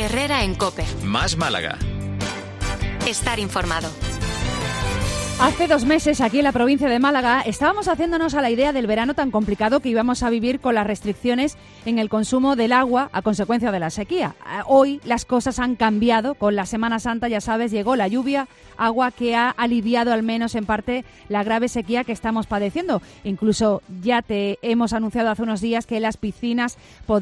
Herrera en COPE. Más Málaga. Estar informado. Hace 2 meses, aquí en la provincia de Málaga, estábamos haciéndonos a la idea del verano tan complicado que íbamos a vivir con las restricciones en el consumo del agua a consecuencia de la sequía. Hoy las cosas han cambiado. Con la Semana Santa, ya sabes, llegó la lluvia, agua que ha aliviado al menos en parte la grave sequía que estamos padeciendo. Incluso ya te hemos anunciado hace unos días que las piscinas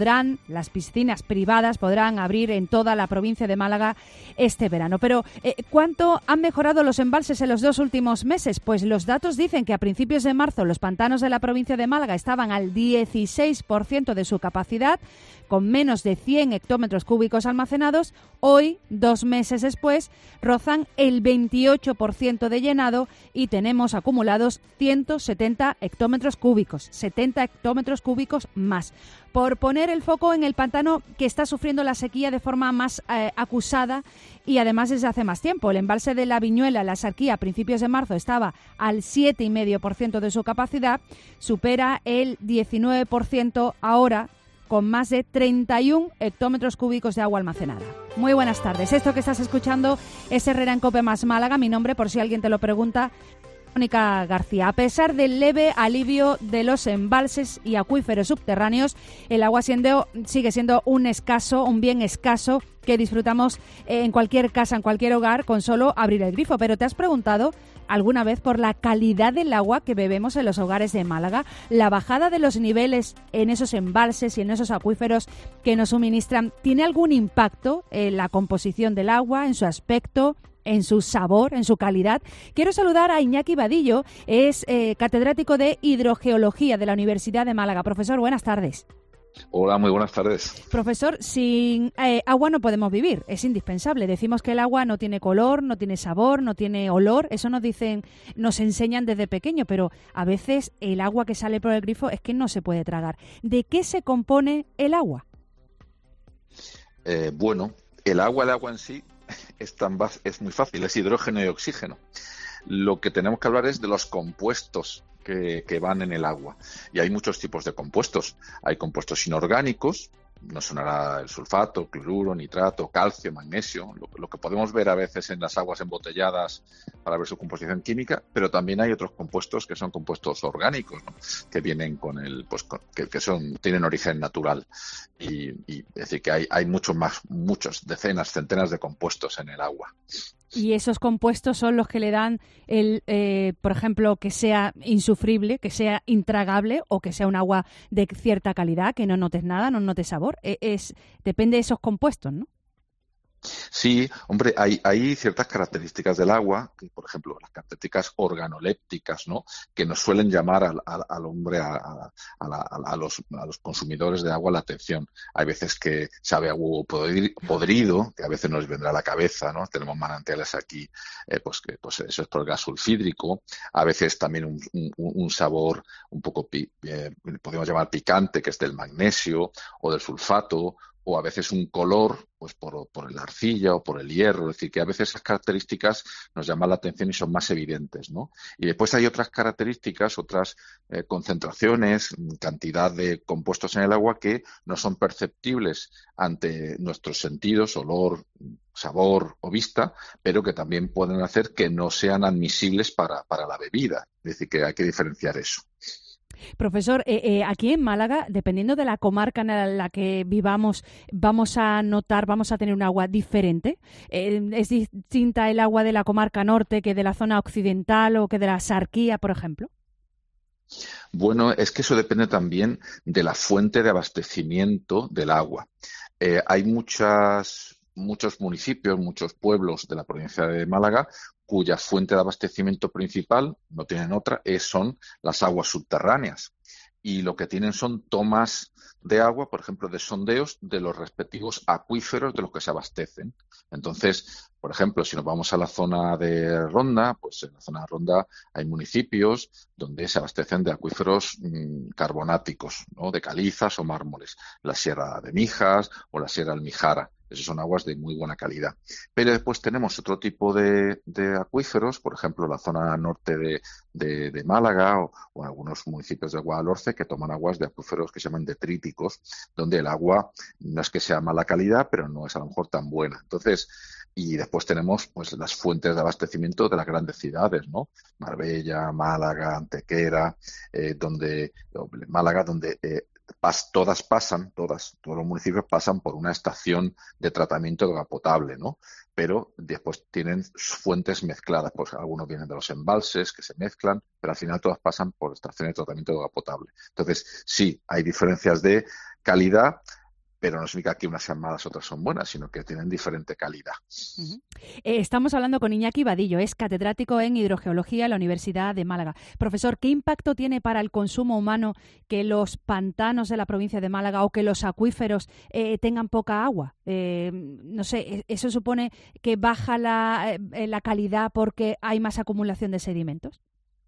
privadas podrán abrir en toda la provincia de Málaga este verano. Pero ¿cuánto han mejorado los embalses en los 2 últimos meses? Pues los datos dicen que a principios de marzo los pantanos de la provincia de Málaga estaban al 16% de su capacidad, con menos de 100 hectómetros cúbicos almacenados. Hoy, 2 meses después, rozan el 28% de llenado y tenemos acumulados 170 hectómetros cúbicos, 70 hectómetros cúbicos más. Por poner el foco en el pantano que está sufriendo la sequía de forma más acusada y además desde hace más tiempo. El embalse de La Viñuela, la Sarquía, a principios de marzo estaba al 7,5% de su capacidad, supera el 19% ahora, con más de 31 hectómetros cúbicos de agua almacenada. Muy buenas tardes. Esto que estás escuchando es Herrera en COPE más Málaga. Mi nombre, por si alguien te lo pregunta, Mónica García. A pesar del leve alivio de los embalses y acuíferos subterráneos, el agua sigue siendo un bien escaso que disfrutamos en cualquier casa, en cualquier hogar, con solo abrir el grifo. Pero ¿te has preguntado alguna vez por la calidad del agua que bebemos en los hogares de Málaga? La bajada de los niveles en esos embalses y en esos acuíferos que nos suministran, ¿tiene algún impacto en la composición del agua, en su aspecto, en su sabor, en su calidad? Quiero saludar a Iñaki Vadillo, es catedrático de Hidrogeología de la Universidad de Málaga. Profesor, buenas tardes. Hola, muy buenas tardes. Profesor, sin agua no podemos vivir, es indispensable. Decimos que el agua no tiene color, no tiene sabor, no tiene olor, eso nos enseñan desde pequeño, pero a veces el agua que sale por el grifo es que no se puede tragar. ¿De qué se compone el agua? Bueno, el agua en sí es muy fácil, es hidrógeno y oxígeno. Lo que tenemos que hablar es de los compuestos que van en el agua. Y hay muchos tipos de compuestos. Hay compuestos inorgánicos, nos sonará el sulfato, cloruro, nitrato, calcio, magnesio, lo que podemos ver a veces en las aguas embotelladas para ver su composición química, pero también hay otros compuestos que son compuestos orgánicos, ¿no? Que vienen tienen origen natural. Y es decir, que hay muchos, decenas, centenas de compuestos en el agua. Y esos compuestos son los que le dan, por ejemplo, que sea insufrible, que sea intragable o que sea un agua de cierta calidad, que no notes nada, no notes sabor. Depende de esos compuestos, ¿no? Sí, hombre, hay ciertas características del agua, que, por ejemplo, las características organolépticas, ¿no? Que nos suelen llamar al hombre, a los consumidores de agua la atención. Hay veces que sabe a huevo podrido, que a veces nos vendrá a la cabeza, ¿no? Tenemos manantiales aquí, eso es por el gas sulfídrico. A veces también un sabor un poco, podemos llamar picante, que es del magnesio o del sulfato, o a veces un color, pues por la arcilla o por el hierro. Es decir, que a veces esas características nos llaman la atención y son más evidentes, ¿no? Y después hay otras características, otras concentraciones, cantidad de compuestos en el agua que no son perceptibles ante nuestros sentidos, olor, sabor o vista, pero que también pueden hacer que no sean admisibles para la bebida. Es decir, que hay que diferenciar eso. Profesor, aquí en Málaga, dependiendo de la comarca en la que vivamos, vamos a tener un agua diferente. ¿Es distinta el agua de la comarca norte que de la zona occidental o que de la Sarquía, por ejemplo? Bueno, es que eso depende también de la fuente de abastecimiento del agua. Hay muchos municipios, muchos pueblos de la provincia de Málaga cuya fuente de abastecimiento principal, no tienen otra, son las aguas subterráneas. Y lo que tienen son tomas de agua, por ejemplo, de sondeos de los respectivos acuíferos de los que se abastecen. Entonces, por ejemplo, si nos vamos a la zona de Ronda, pues en la zona de Ronda hay municipios donde se abastecen de acuíferos carbonáticos, ¿no? De calizas o mármoles, la Sierra de Mijas o la Sierra Almijara. Esas son aguas de muy buena calidad. Pero después tenemos otro tipo de acuíferos, por ejemplo, la zona norte de Málaga o algunos municipios de Guadalhorce, que toman aguas de acuíferos que se llaman detríticos, donde el agua no es que sea mala calidad, pero no es a lo mejor tan buena. Entonces, y después tenemos pues las fuentes de abastecimiento de las grandes ciudades, ¿no? Marbella, Málaga, Antequera, Málaga, donde todos los municipios pasan por una estación de tratamiento de agua potable, ¿no? Pero después tienen fuentes mezcladas, pues algunos vienen de los embalses que se mezclan, pero al final todas pasan por estaciones de tratamiento de agua potable. Entonces, sí, hay diferencias de calidad, pero no significa que unas sean malas, otras son buenas, sino que tienen diferente calidad. Uh-huh. Estamos hablando con Iñaki Vadillo, es catedrático en hidrogeología en la Universidad de Málaga. Profesor, ¿qué impacto tiene para el consumo humano que los pantanos de la provincia de Málaga o que los acuíferos tengan poca agua? No sé, ¿eso supone que baja la calidad porque hay más acumulación de sedimentos?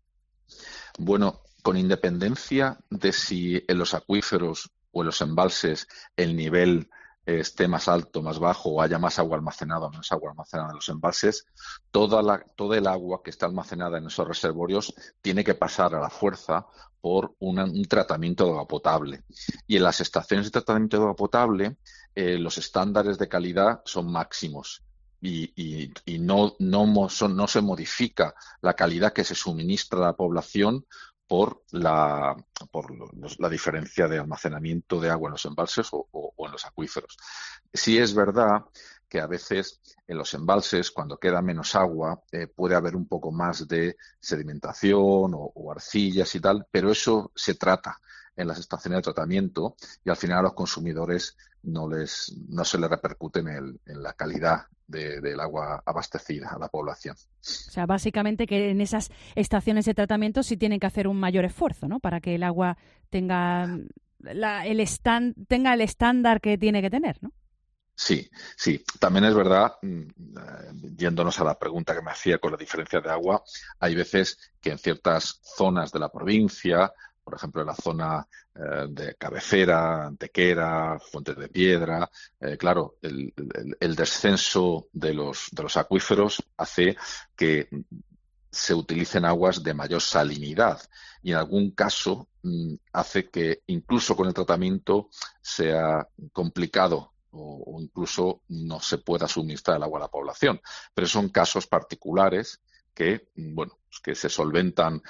Bueno, con independencia de si en los acuíferos o en los embalses el nivel esté más alto, más bajo, o haya más agua almacenada o menos agua almacenada en los embalses, toda el agua que está almacenada en esos reservorios tiene que pasar a la fuerza por un tratamiento de agua potable. Y en las estaciones de tratamiento de agua potable, los estándares de calidad son máximos. Y no se modifica la calidad que se suministra a la población por la diferencia de almacenamiento de agua en los embalses o en los acuíferos. Sí es verdad que a veces en los embalses, cuando queda menos agua, puede haber un poco más de sedimentación o arcillas y tal, pero eso se trata en las estaciones de tratamiento y al final a los consumidores no se les repercute en la calidad del agua abastecida a la población. O sea, básicamente que en esas estaciones de tratamiento sí tienen que hacer un mayor esfuerzo, ¿no? Para que el agua tenga el estándar que tiene que tener, ¿no? Sí. También es verdad, yéndonos a la pregunta que me hacía con la diferencia de agua, hay veces que en ciertas zonas de la provincia, por ejemplo, en la zona de cabecera, Antequera, Fuentes de Piedra, claro, el descenso de los acuíferos hace que se utilicen aguas de mayor salinidad y en algún caso hace que incluso con el tratamiento sea complicado o incluso no se pueda suministrar el agua a la población. Pero son casos particulares que, bueno, que se solventan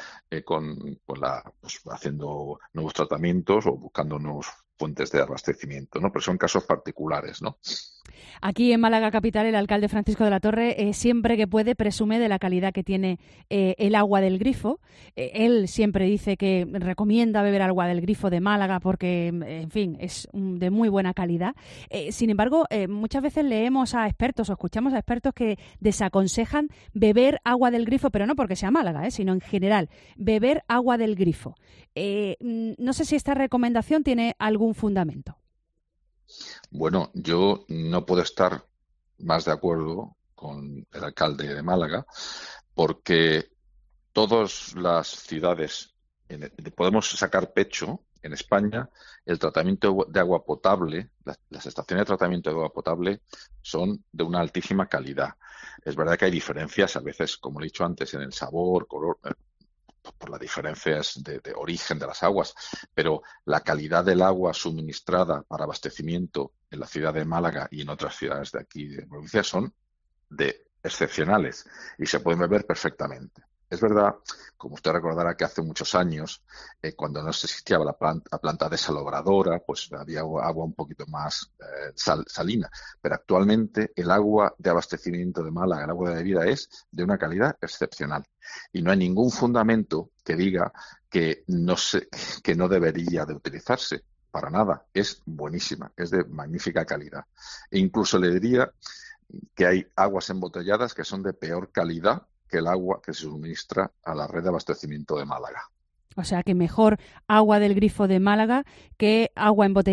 haciendo nuevos tratamientos o buscando nuevas fuentes de abastecimiento, ¿no? Pero son casos particulares, ¿no? Aquí en Málaga capital, el alcalde Francisco de la Torre siempre que puede presume de la calidad que tiene el agua del grifo. Él siempre dice que recomienda beber agua del grifo de Málaga porque, en fin, es de muy buena calidad. Sin embargo, muchas veces leemos a expertos o escuchamos a expertos que desaconsejan beber agua del grifo, pero no porque sea Málaga, sino en general, beber agua del grifo. No sé si esta recomendación tiene algún fundamento. Bueno, yo no puedo estar más de acuerdo con el alcalde de Málaga porque todas las ciudades podemos sacar pecho en España. El tratamiento de agua potable, las estaciones de tratamiento de agua potable son de una altísima calidad. Es verdad que hay diferencias a veces, como he dicho antes, en el sabor, color, por las diferencias de origen de las aguas, pero la calidad del agua suministrada para abastecimiento en la ciudad de Málaga y en otras ciudades de aquí de provincia son excepcionales y se pueden beber perfectamente. Es verdad, como usted recordará, que hace muchos años, cuando no existía la planta desalobradora, pues había agua un poquito más salina. Pero actualmente el agua de abastecimiento de Málaga, el agua de bebida, es de una calidad excepcional. Y no hay ningún fundamento que diga que no debería de utilizarse. Para nada. Es buenísima, es de magnífica calidad. E incluso le diría que hay aguas embotelladas que son de peor calidad que el agua que se suministra a la red de abastecimiento de Málaga. O sea que mejor agua del grifo de Málaga que agua embotellada.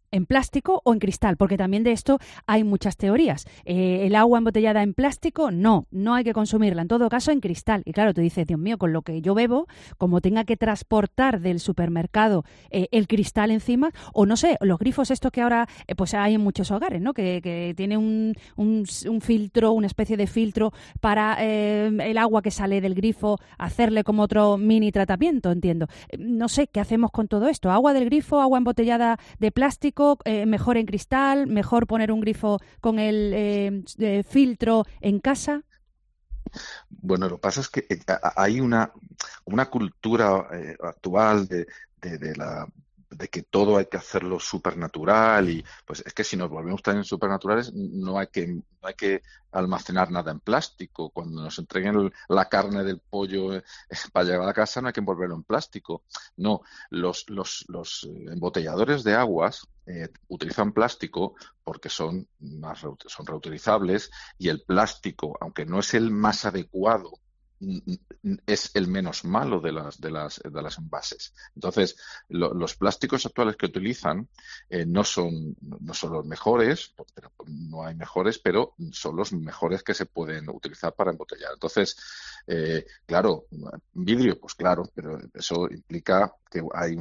en plástico o en cristal, porque también de esto hay muchas teorías. El agua embotellada en plástico, no hay que consumirla, en todo caso en cristal. Y claro, tú dices, Dios mío, con lo que yo bebo, como tenga que transportar del supermercado el cristal encima, o no sé, los grifos estos que ahora pues hay en muchos hogares, ¿no? Que tiene un filtro, una especie de filtro para el agua que sale del grifo, hacerle como otro mini tratamiento, entiendo. No sé, ¿qué hacemos con todo esto? ¿Agua del grifo, agua embotellada de plástico? ¿Mejor en cristal? ¿Mejor poner un grifo con el filtro en casa? Bueno, lo que pasa es que hay una cultura actual de que todo hay que hacerlo supernatural y pues es que si nos volvemos también supernaturales no hay que almacenar nada en plástico. Cuando nos entreguen la carne del pollo para llevar a casa no hay que envolverlo en plástico. No, los embotelladores de aguas utilizan plástico porque son reutilizables y el plástico, aunque no es el más adecuado, es el menos malo de las envases. Entonces, los plásticos actuales que utilizan no son los mejores, pero no hay mejores, pero son los mejores que se pueden utilizar para embotellar. Entonces, claro, vidrio, pues claro, pero eso implica que hay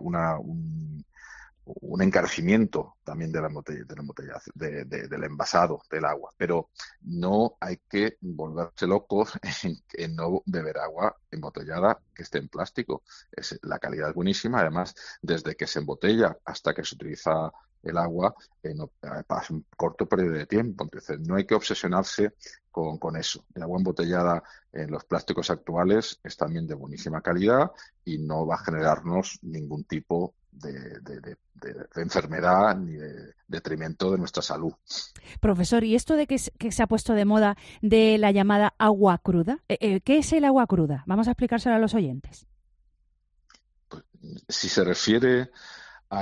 un encarecimiento también de la del envasado del agua, pero no hay que volverse locos en no beber agua embotellada que esté en plástico. La calidad es buenísima, además, desde que se embotella hasta que se utiliza el agua, pasa un corto periodo de tiempo, entonces no hay que obsesionarse con eso. El agua embotellada en los plásticos actuales es también de buenísima calidad y no va a generarnos ningún tipo de enfermedad ni de detrimento de nuestra salud. Profesor, ¿y esto de que se ha puesto de moda de la llamada agua cruda? ¿Qué es el agua cruda? Vamos a explicárselo a los oyentes. Pues, si se refiere a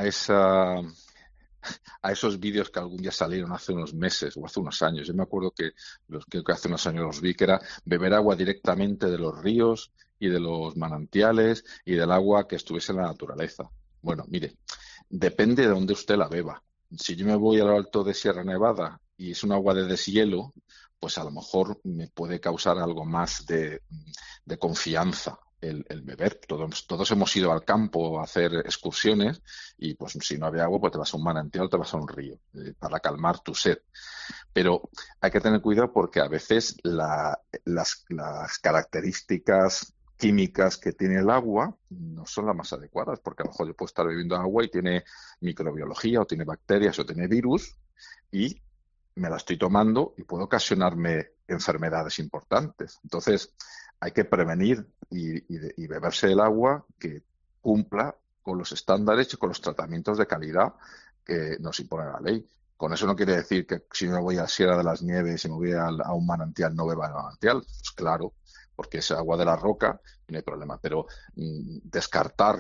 esos vídeos que algún día salieron hace unos meses o hace unos años. Yo me acuerdo que hace unos años los vi, que era beber agua directamente de los ríos y de los manantiales y del agua que estuviese en la naturaleza. Bueno, mire, depende de dónde usted la beba. Si yo me voy al alto de Sierra Nevada y es un agua de deshielo, pues a lo mejor me puede causar algo más de confianza el beber. Todos hemos ido al campo a hacer excursiones y pues si no había agua, pues te vas a un manantial, te vas a un río para calmar tu sed. Pero hay que tener cuidado porque a veces las características químicas que tiene el agua no son las más adecuadas, porque a lo mejor yo puedo estar bebiendo agua y tiene microbiología o tiene bacterias o tiene virus y me la estoy tomando y puede ocasionarme enfermedades importantes. Entonces, hay que prevenir y beberse el agua que cumpla con los estándares y con los tratamientos de calidad que nos impone la ley. Con eso no quiere decir que si me voy a Sierra de las Nieves y me voy a un manantial, no beba el manantial. Pues claro, porque es agua de la roca y no hay problema. Pero descartar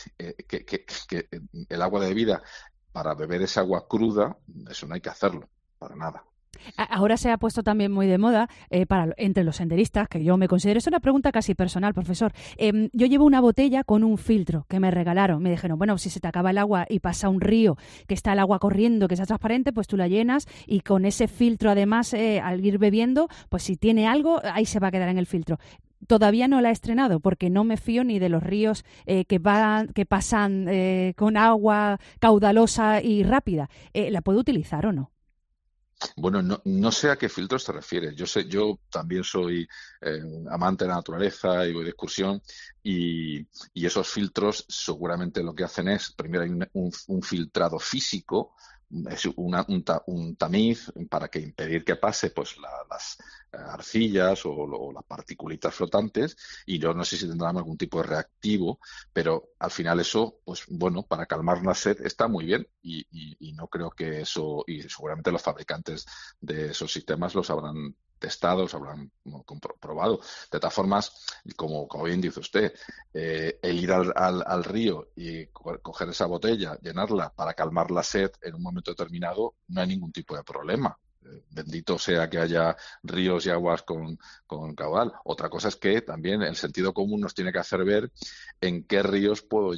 que el agua de vida para beber esa agua cruda, eso no hay que hacerlo, para nada. Ahora se ha puesto también muy de moda entre los senderistas, que yo me considero, es una pregunta casi personal, profesor. Yo llevo una botella con un filtro que me regalaron. Me dijeron, bueno, si se te acaba el agua y pasa un río que está el agua corriendo, que está transparente, pues tú la llenas y con ese filtro además, al ir bebiendo, pues si tiene algo, ahí se va a quedar en el filtro. Todavía no la he estrenado porque no me fío ni de los ríos que pasan con agua caudalosa y rápida. ¿La puedo utilizar o no? Bueno, no sé a qué filtros te refieres. Yo también soy amante de la naturaleza y voy de excursión y esos filtros seguramente lo que hacen es, primero hay un filtrado físico, es un tamiz para que impedir que pase pues las arcillas o las particulitas flotantes y yo no sé si tendrán algún tipo de reactivo, pero al final eso, pues bueno, para calmar la sed está muy bien y no creo que eso, y seguramente los fabricantes de esos sistemas los habrán testado, los habrán comprobado. De todas formas, como bien dice usted, el ir al río y coger esa botella, llenarla para calmar la sed en un momento determinado, no hay ningún tipo de problema. Bendito sea que haya ríos y aguas con caudal. Otra cosa es que también el sentido común nos tiene que hacer ver en qué ríos puedo yo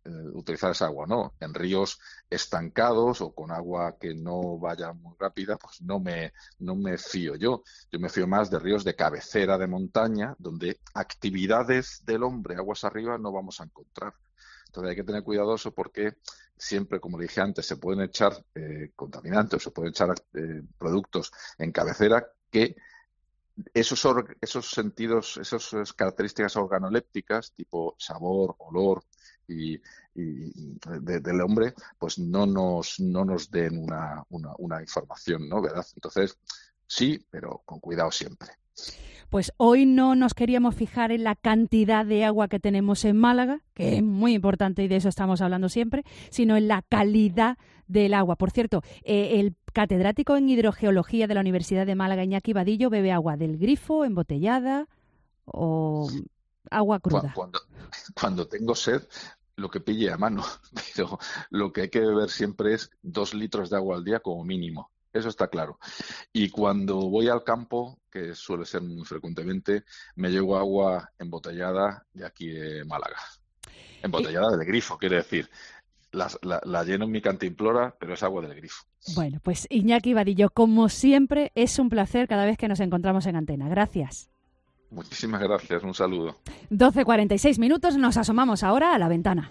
utilizar esa agua, ¿no? En ríos estancados o con agua que no vaya muy rápida, pues no me fío yo. Yo me fío más de ríos de cabecera de montaña, donde actividades del hombre aguas arriba no vamos a encontrar. Entonces hay que tener cuidadoso porque siempre, como le dije antes, se pueden echar contaminantes, se pueden echar productos en cabecera que esos sentidos, esas características organolépticas, tipo sabor, olor y del hombre, pues no nos den una información, ¿no? ¿Verdad? Entonces, sí, pero con cuidado siempre. Pues hoy no nos queríamos fijar en la cantidad de agua que tenemos en Málaga, que es muy importante y de eso estamos hablando siempre, sino en la calidad del agua. Por cierto, el catedrático en hidrogeología de la Universidad de Málaga, Iñaki Vadillo, bebe agua del grifo, embotellada o agua cruda. Cuando tengo sed, lo que pille a mano, pero lo que hay que beber siempre es 2 litros de agua al día como mínimo. Eso está claro. Y cuando voy al campo, que suele ser muy frecuentemente, me llevo agua embotellada de aquí de Málaga. Embotellada del grifo, quiere decir. La lleno en mi cantimplora, pero es agua del grifo. Bueno, pues Iñaki Vadillo, como siempre, es un placer cada vez que nos encontramos en antena. Gracias. Muchísimas gracias. Un saludo. 12:46 minutos. Nos asomamos ahora a la ventana.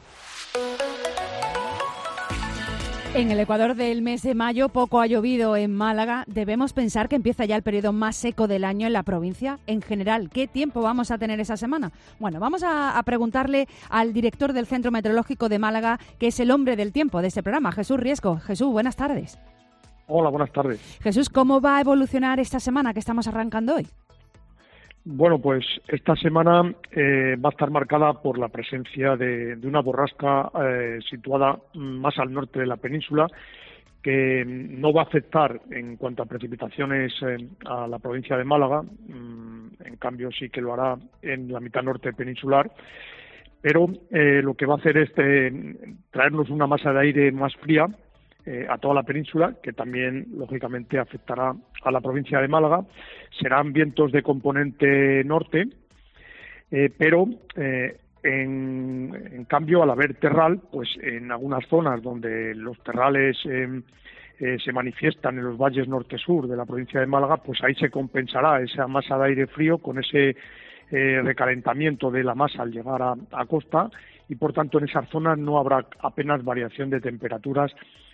En el Ecuador del mes de mayo poco ha llovido en Málaga. Debemos pensar que empieza ya el periodo más seco del año en la provincia. En general, ¿qué tiempo vamos a tener esa semana? Bueno, vamos a preguntarle al director del Centro Meteorológico de Málaga, que es el hombre del tiempo de este programa, Jesús Riesco. Jesús, buenas tardes. Hola, buenas tardes. Jesús, ¿cómo va a evolucionar esta semana que estamos arrancando hoy? Bueno, pues esta semana va a estar marcada por la presencia de una borrasca situada más al norte de la península, que no va a afectar en cuanto a precipitaciones a la provincia de Málaga, en cambio sí que lo hará en la mitad norte peninsular, pero lo que va a hacer es traernos una masa de aire más fría a toda la península, que también, lógicamente, afectará a la provincia de Málaga. Serán vientos de componente norte, pero en cambio, al haber terral, pues en algunas zonas donde los terrales se manifiestan en los valles norte-sur de la provincia de Málaga, pues ahí se compensará esa masa de aire frío con ese recalentamiento de la masa al llegar a costa, y por tanto en esas zonas no habrá apenas variación de temperaturas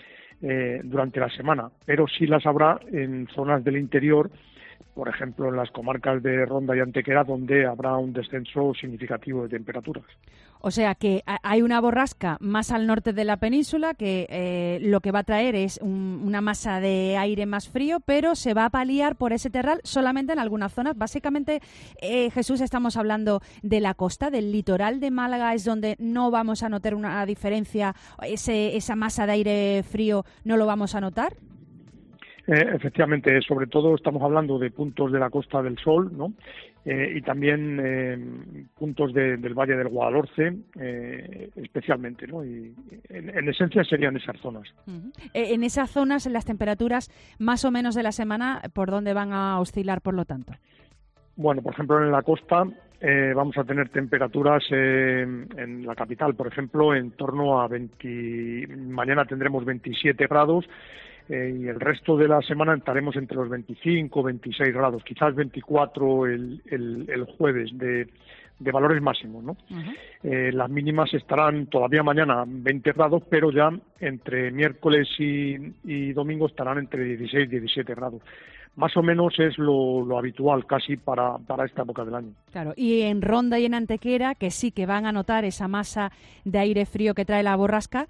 durante la semana, pero sí las habrá en zonas del interior, por ejemplo en las comarcas de Ronda y Antequera, donde habrá un descenso significativo de temperaturas. O sea que hay una borrasca más al norte de la península que lo que va a traer es una masa de aire más frío, pero se va a paliar por ese terral solamente en algunas zonas. Básicamente, Jesús, estamos hablando de la costa, del litoral de Málaga, es donde no vamos a notar una diferencia, esa masa de aire frío no lo vamos a notar. Efectivamente, sobre todo estamos hablando de puntos de la Costa del Sol, ¿no? Y también puntos del Valle del Guadalhorce, especialmente, ¿no? Y en esencia serían esas zonas. Uh-huh. En esas zonas, las temperaturas más o menos de la semana, ¿por dónde van a oscilar, por lo tanto? Bueno, por ejemplo, en la costa vamos a tener temperaturas en la capital, por ejemplo, en torno a mañana tendremos 27 grados, y el resto de la semana estaremos entre los 25, 26 grados, quizás 24 el jueves de valores máximos, ¿no? Uh-huh. Las mínimas estarán todavía mañana 20 grados, pero ya entre miércoles y domingo estarán entre 16 y 17 grados. Más o menos es lo habitual casi para esta época del año. Claro, y en Ronda y en Antequera, que sí que van a notar esa masa de aire frío que trae la borrasca,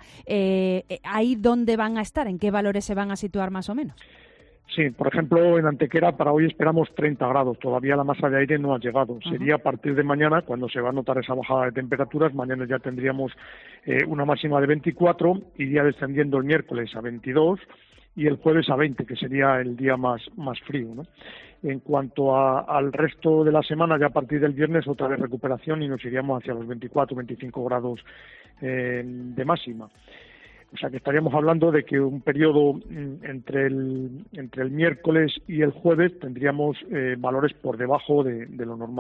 ¿ahí dónde van a estar? ¿En qué valores se van a situar más o menos? Sí, por ejemplo, en Antequera para hoy esperamos 30 grados. Todavía la masa de aire no ha llegado. Uh-huh. Sería a partir de mañana cuando se va a notar esa bajada de temperaturas. Mañana ya tendríamos una máxima de 24, iría descendiendo el miércoles a 22 y el jueves a 20, que sería el día más frío, ¿no? En cuanto al resto de la semana, ya a partir del viernes otra vez recuperación y nos iríamos hacia los 24, 25 grados de máxima. O sea que estaríamos hablando de que un periodo entre el miércoles y el jueves tendríamos valores por debajo de lo normal.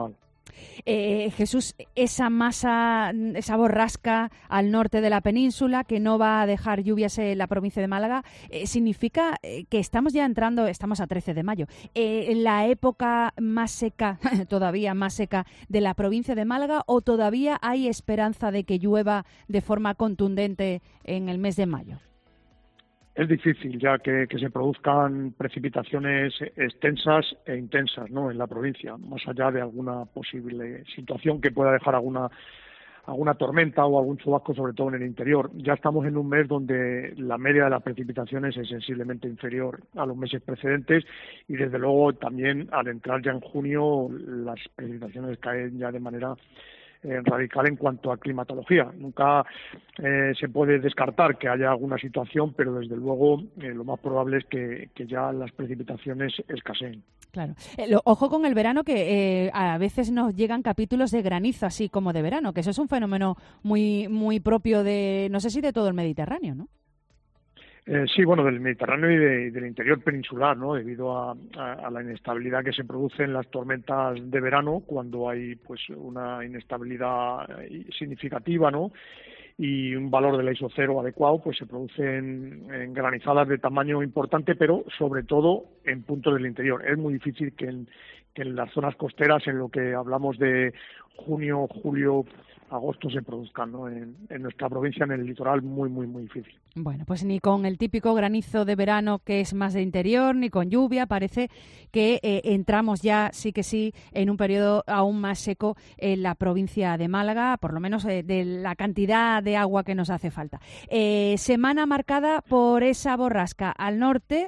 Jesús, esa masa, esa borrasca al norte de la península que no va a dejar lluvias en la provincia de Málaga, significa que estamos ya entrando, estamos a 13 de mayo, en la época más seca, todavía más seca de la provincia de Málaga, ¿o todavía hay esperanza de que llueva de forma contundente en el mes de mayo? Es difícil ya que se produzcan precipitaciones extensas e intensas, ¿no?, en la provincia, más allá de alguna posible situación que pueda dejar alguna tormenta o algún chubasco, sobre todo en el interior. Ya estamos en un mes donde la media de las precipitaciones es sensiblemente inferior a los meses precedentes y desde luego también al entrar ya en junio las precipitaciones caen ya de manera radical en cuanto a climatología. Nunca se puede descartar que haya alguna situación, pero desde luego lo más probable es que ya las precipitaciones escaseen. Claro. Ojo con el verano, que a veces nos llegan capítulos de granizo así como de verano, que eso es un fenómeno muy, muy propio de, no sé si de todo el Mediterráneo, ¿no? Sí, bueno, del Mediterráneo y del interior peninsular, ¿no?, debido a la inestabilidad que se produce en las tormentas de verano, cuando hay pues una inestabilidad significativa, ¿no?, y un valor del ISO 0 adecuado, pues se producen granizadas de tamaño importante, pero sobre todo en puntos del interior. Es muy difícil que en las zonas costeras, en lo que hablamos de junio, julio, agosto, se produzcan, ¿no?, en nuestra provincia, en el litoral, muy, muy, muy difícil. Bueno, pues ni con el típico granizo de verano, que es más de interior, ni con lluvia. Parece que entramos ya, sí que sí, en un periodo aún más seco en la provincia de Málaga, por lo menos de la cantidad de agua que nos hace falta. Semana marcada por esa borrasca al norte,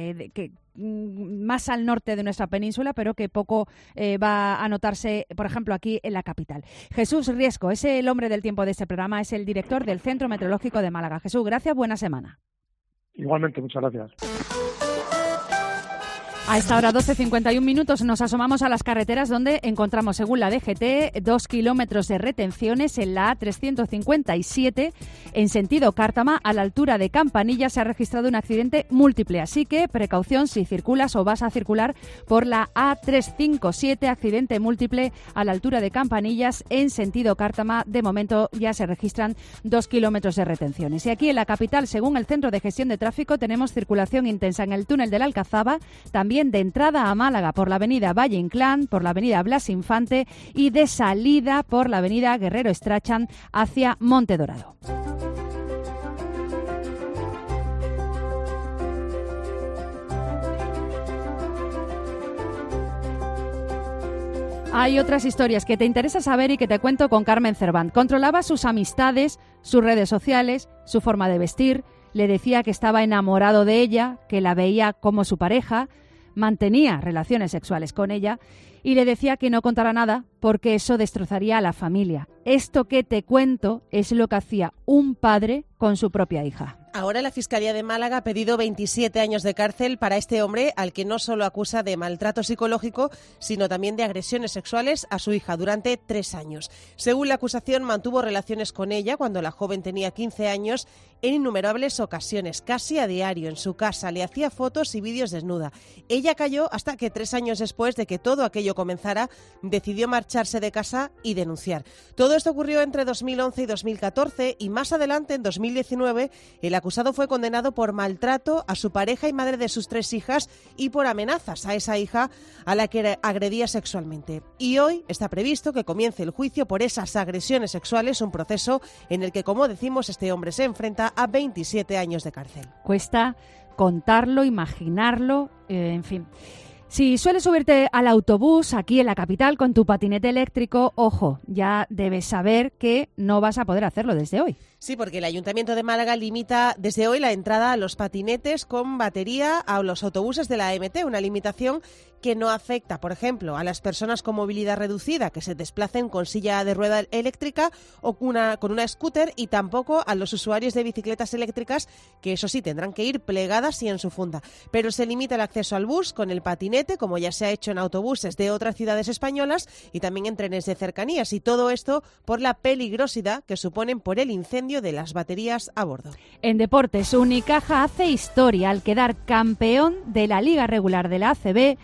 más al norte de nuestra península, pero que poco va a notarse, por ejemplo, aquí en la capital. Jesús Riesco es el hombre del tiempo de este programa, es el director del Centro Meteorológico de Málaga. Jesús, gracias, buena semana. Igualmente, muchas gracias. A esta hora, 12:51, nos asomamos a las carreteras, donde encontramos, según la DGT, 2 kilómetros de retenciones en la A357 en sentido Cártama. A la altura de Campanillas se ha registrado un accidente múltiple, así que precaución si circulas o vas a circular por la A357, accidente múltiple a la altura de Campanillas en sentido Cártama. De momento ya se registran 2 kilómetros de retenciones. Y aquí en la capital, según el Centro de Gestión de Tráfico, tenemos circulación intensa en el túnel de la Alcazaba, también de entrada a Málaga por la avenida Valle Inclán, por la avenida Blas Infante, y de salida por la avenida Guerrero Strachan hacia Monte Dorado. Hay otras historias que te interesa saber y que te cuento con Carmen Cervant. Controlaba sus amistades, sus redes sociales, su forma de vestir, le decía que estaba enamorado de ella, que la veía como su pareja, mantenía relaciones sexuales con ella y le decía que no contara nada porque eso destrozaría a la familia. Esto que te cuento es lo que hacía un padre con su propia hija. Ahora la Fiscalía de Málaga ha pedido 27 años de cárcel para este hombre, al que no solo acusa de maltrato psicológico, sino también de agresiones sexuales a su hija durante 3 años. Según la acusación, mantuvo relaciones con ella cuando la joven tenía 15 años en innumerables ocasiones, casi a diario, en su casa. Le hacía fotos y vídeos desnuda. Ella cayó hasta que 3 años después de que todo aquello comenzara, decidió marcharse de casa y denunciar. Todo esto ocurrió entre 2011 y 2014 y más adelante, en 2019, el acusado fue condenado por maltrato a su pareja y madre de sus 3 hijas y por amenazas a esa hija a la que agredía sexualmente. Y hoy está previsto que comience el juicio por esas agresiones sexuales, un proceso en el que, como decimos, este hombre se enfrenta a 27 años de cárcel. Cuesta contarlo, imaginarlo, en fin. Si sueles subirte al autobús aquí en la capital con tu patinete eléctrico, ojo, ya debes saber que no vas a poder hacerlo desde hoy. Sí, porque el Ayuntamiento de Málaga limita desde hoy la entrada a los patinetes con batería a los autobuses de la AMT, una limitación que no afecta, por ejemplo, a las personas con movilidad reducida que se desplacen con silla de rueda eléctrica o con una scooter, y tampoco a los usuarios de bicicletas eléctricas, que eso sí tendrán que ir plegadas y en su funda. Pero se limita el acceso al bus con el patinete, como ya se ha hecho en autobuses de otras ciudades españolas y también en trenes de cercanías, y todo esto por la peligrosidad que suponen por el incendio de las baterías a bordo. En deportes, Unicaja hace historia al quedar campeón de la Liga Regular de la ACB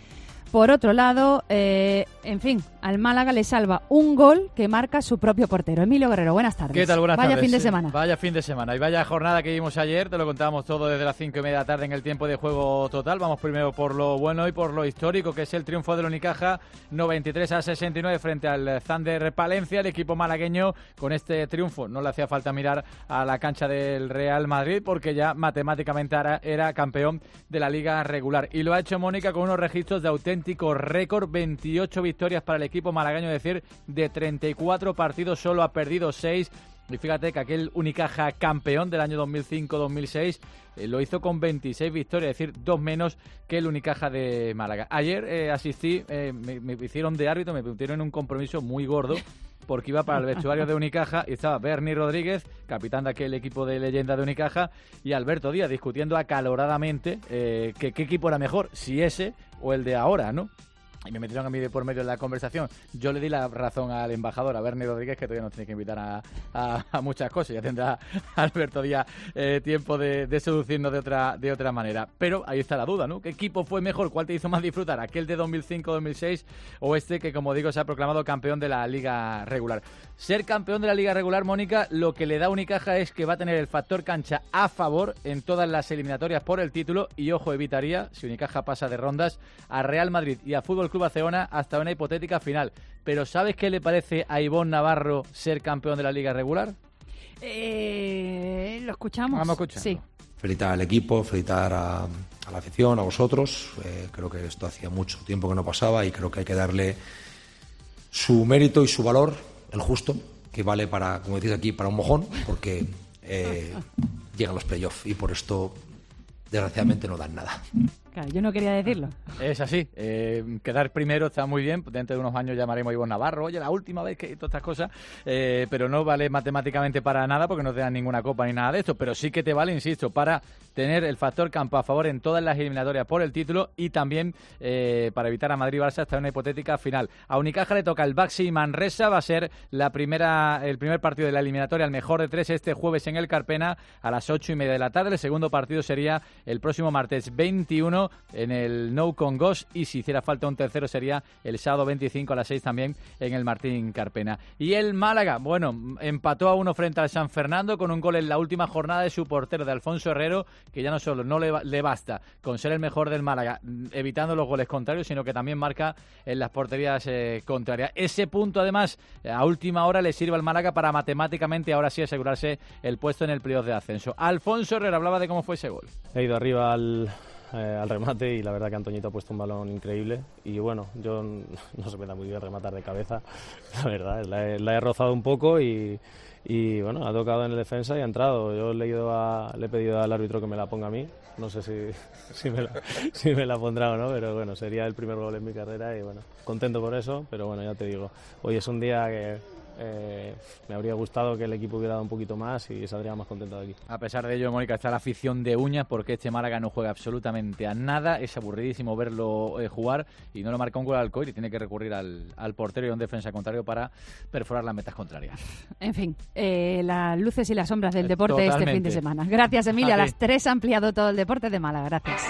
Por otro lado, en fin, al Málaga le salva un gol que marca su propio portero. Emilio Guerrero, buenas tardes. ¿Qué tal? Buenas tardes. Vaya fin de semana. Vaya fin de semana y vaya jornada que vimos ayer. Te lo contábamos todo desde las 5:30 de la tarde en el tiempo de juego total. Vamos primero por lo bueno y por lo histórico, que es el triunfo del Unicaja 93-69 frente al Thunder Palencia. El equipo malagueño con este triunfo no le hacía falta mirar a la cancha del Real Madrid porque ya matemáticamente era campeón de la liga regular. Y lo ha hecho Mónica con unos registros de auténtico récord. 28 victorias para el equipo malagueño, es decir, de 34 partidos solo ha perdido 6. Y fíjate que aquel Unicaja campeón del año 2005-2006 lo hizo con 26 victorias, es decir, 2 menos que el Unicaja de Málaga. Ayer asistí, me hicieron de árbitro, me pusieron en un compromiso muy gordo porque iba para el vestuario de Unicaja y estaba Berni Rodríguez, capitán de aquel equipo de leyenda de Unicaja, y Alberto Díaz discutiendo acaloradamente qué equipo era mejor, si ese o el de ahora, ¿no? Y me metieron a mí de por medio de la conversación. Yo le di la razón al embajador, a Berni Rodríguez, que todavía nos tiene que invitar a muchas cosas. Ya tendrá Alberto Díaz tiempo de seducirnos de otra manera. Pero ahí está la duda, ¿no? ¿Qué equipo fue mejor? ¿Cuál te hizo más disfrutar? ¿Aquel de 2005-2006 o este que, como digo, se ha proclamado campeón de la Liga Regular? Ser campeón de la Liga Regular, Mónica, lo que le da a Unicaja es que va a tener el factor cancha a favor en todas las eliminatorias por el título y, ojo, evitaría, si Unicaja pasa de rondas, a Real Madrid y a Fútbol Club Barcelona hasta una hipotética final. Pero ¿sabes qué le parece a Ivonne Navarro ser campeón de la Liga Regular? Lo escuchamos. Vamos a escuchar. Sí. Felicitar al equipo, felicitar a la afición, a vosotros. Creo que esto hacía mucho tiempo que no pasaba y creo que hay que darle su mérito y su valor, el justo, que vale para, como decís aquí, para un mojón, porque llegan los playoffs y por esto, desgraciadamente, no dan nada. Claro, yo no quería decirlo. Es así, quedar primero está muy bien, dentro de unos años llamaremos a Ivonne Navarro, oye, la última vez que todas estas cosas, pero no vale matemáticamente para nada porque no te dan ninguna copa ni nada de esto, pero sí que te vale, insisto, para tener el factor campo a favor en todas las eliminatorias por el título y también para evitar a Madrid-Barça hasta una hipotética final. A Unicaja le toca el Baxi Manresa, va a ser el primer partido de la eliminatoria, el mejor de 3 este jueves en el Carpena a las 8:30 de la tarde. El segundo partido sería el próximo martes 21 en el Nou Congost y si hiciera falta un tercero sería el sábado 25 a las 6 también en el Martín Carpena. Y el Málaga, bueno, empató a 1 frente al San Fernando con un gol en la última jornada de su portero, de Alfonso Herrero, que ya no solo no le basta con ser el mejor del Málaga evitando los goles contrarios, sino que también marca en las porterías contrarias. Ese punto además a última hora le sirve al Málaga para matemáticamente ahora sí asegurarse el puesto en el playoff de ascenso. Alfonso Herrero hablaba de cómo fue ese gol. He ido arriba al remate y la verdad que Antoñito ha puesto un balón increíble y bueno, yo no se me da muy bien rematar de cabeza, la verdad, la he rozado un poco y bueno, ha tocado en el defensa y ha entrado. Yo le he pedido al árbitro que me la ponga a mí, no sé si me la pondrá o no, pero bueno, sería el primer gol en mi carrera y bueno, contento por eso, pero bueno, ya te digo, hoy es un día que me habría gustado que el equipo hubiera dado un poquito más y saldría más contento de aquí. A pesar de ello, Mónica, está la afición de uñas porque este Málaga no juega absolutamente a nada, es aburridísimo verlo jugar y no lo marca un gol al Alcoy y tiene que recurrir al portero y a un defensa contrario para perforar las metas contrarias. En fin, las luces y las sombras del deporte Totalmente. Este fin de semana. Gracias, Emilia. A las 3 ha ampliado todo el deporte de Málaga. Gracias.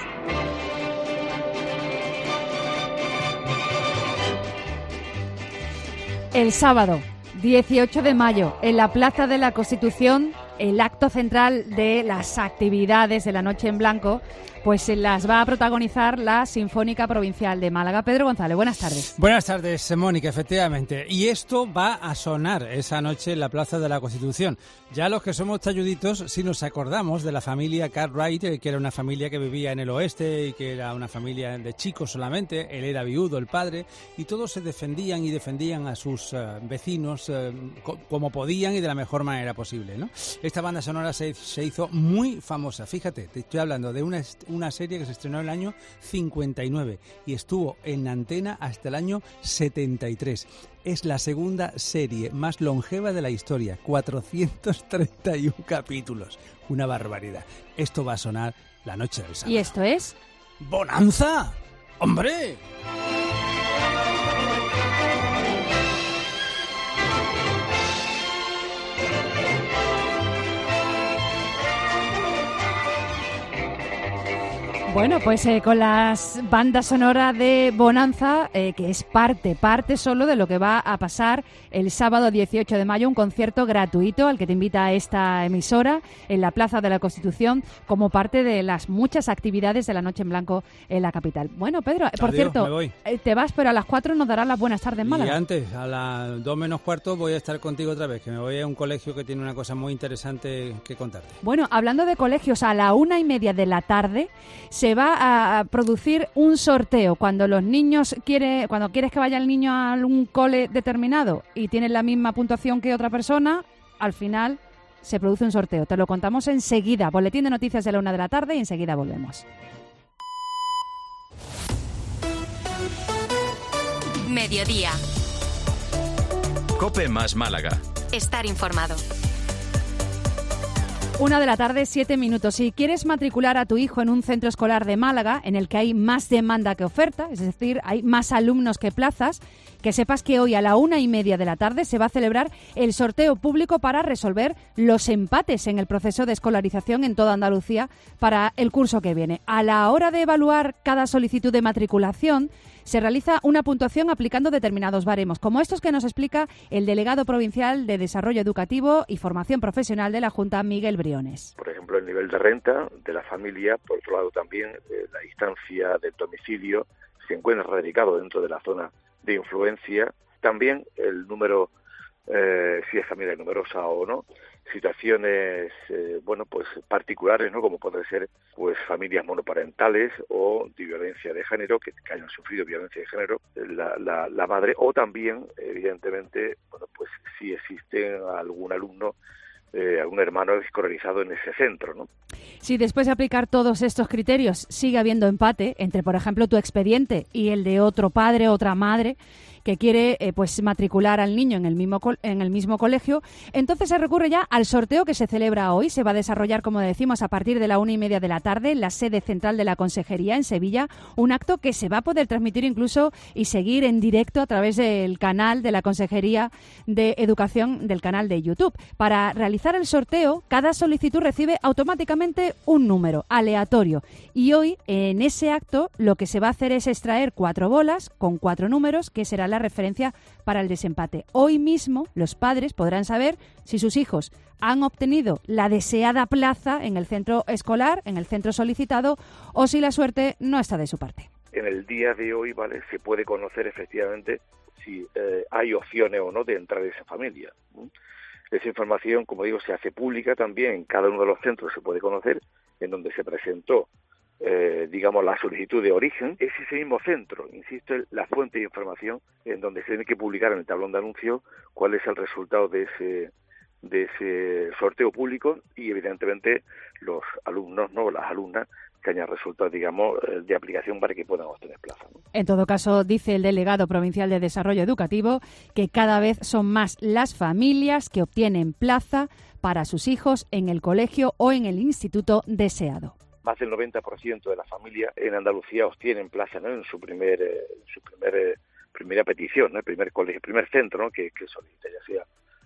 El sábado 18 de mayo, en la Plaza de la Constitución, el acto central de las actividades de la Noche en Blanco, pues se las va a protagonizar la Sinfónica Provincial de Málaga. Pedro González, buenas tardes. Buenas tardes, Mónica, efectivamente. Y esto va a sonar esa noche en la Plaza de la Constitución. Ya los que somos talluditos, si nos acordamos de la familia Cartwright, que era una familia que vivía en el oeste y que era una familia de chicos solamente, él era viudo, el padre, y todos se defendían y defendían a sus vecinos como podían y de la mejor manera posible, ¿no? Esta banda sonora se hizo muy famosa. Fíjate, te estoy hablando de una serie que se estrenó en el año 59 y estuvo en antena hasta el año 73. Es la segunda serie más longeva de la historia, 431 capítulos. Una barbaridad. Esto va a sonar la noche del sábado. ¿Y esto es? ¡Bonanza! ¡Hombre! Bueno, pues con las bandas sonoras de Bonanza, que es parte solo de lo que va a pasar el sábado 18 de mayo, un concierto gratuito al que te invita esta emisora en la Plaza de la Constitución como parte de las muchas actividades de la Noche en Blanco en la capital. Bueno, Pedro, por cierto, me voy. Te vas, pero a las 4 nos darás las buenas tardes en Málaga. Y antes, a las 2 menos cuarto, voy a estar contigo otra vez, que me voy a un colegio que tiene una cosa muy interesante que contarte. Bueno, hablando de colegios, a la 1:30 de la tarde se va a producir un sorteo cuando quieres que vaya el niño a un cole determinado y tienes la misma puntuación que otra persona, al final se produce un sorteo. Te lo contamos enseguida. Boletín de noticias de la 1 de la tarde y enseguida volvemos. Mediodía. COPE más Málaga. Estar informado. 1 de la tarde, 7 minutos. Si quieres matricular a tu hijo en un centro escolar de Málaga, en el que hay más demanda que oferta, es decir, hay más alumnos que plazas, que sepas que hoy a la 1:30 de la tarde se va a celebrar el sorteo público para resolver los empates en el proceso de escolarización en toda Andalucía para el curso que viene. A la hora de evaluar cada solicitud de matriculación, se realiza una puntuación aplicando determinados baremos, como estos que nos explica el delegado provincial de Desarrollo Educativo y Formación Profesional de la Junta, Miguel Briones. Por ejemplo, el nivel de renta de la familia, por otro lado también la distancia del domicilio, si se encuentra radicado dentro de la zona de influencia, también el número, si es familia numerosa o no, situaciones pues particulares, ¿no? Como puede ser pues familias monoparentales o de violencia de género, que hayan sufrido violencia de género la madre, o también evidentemente pues si existe algún alumno, algún hermano escolarizado en ese centro, ¿no? Si después de aplicar todos estos criterios sigue habiendo empate entre, por ejemplo, tu expediente y el de otro padre o otra madre que quiere pues matricular al niño en el mismo colegio, entonces se recurre ya al sorteo que se celebra hoy. Se va a desarrollar, como decimos, a partir de la 1:30 de la tarde en la sede central de la Consejería en Sevilla, un acto que se va a poder transmitir incluso y seguir en directo a través del canal de la Consejería de Educación del canal de YouTube. Para realizar el sorteo, cada solicitud recibe automáticamente un número aleatorio y hoy en ese acto lo que se va a hacer es extraer 4 bolas con 4 números que será la referencia para el desempate. Hoy mismo los padres podrán saber si sus hijos han obtenido la deseada plaza en el centro escolar, en el centro solicitado, o si la suerte no está de su parte. En el día de hoy, ¿vale?, se puede conocer efectivamente si hay opciones o no de entrar en esa familia. Esa información, como digo, se hace pública también en cada uno de los centros, se puede conocer en donde se presentó la solicitud de origen. Es ese mismo centro, insisto, la fuente de información en donde se tiene que publicar en el tablón de anuncios cuál es el resultado de ese sorteo público y evidentemente los alumnos, no las alumnas, que hayan resultado, de aplicación para que puedan obtener plaza, ¿no? En todo caso, dice el delegado provincial de Desarrollo Educativo que cada vez son más las familias que obtienen plaza para sus hijos en el colegio o en el instituto deseado. Más del 90% de las familias en Andalucía obtienen plaza, ¿no?, en su primera petición, ¿no?, el primer colegio, el primer centro, ¿no?, que solicita, ya sea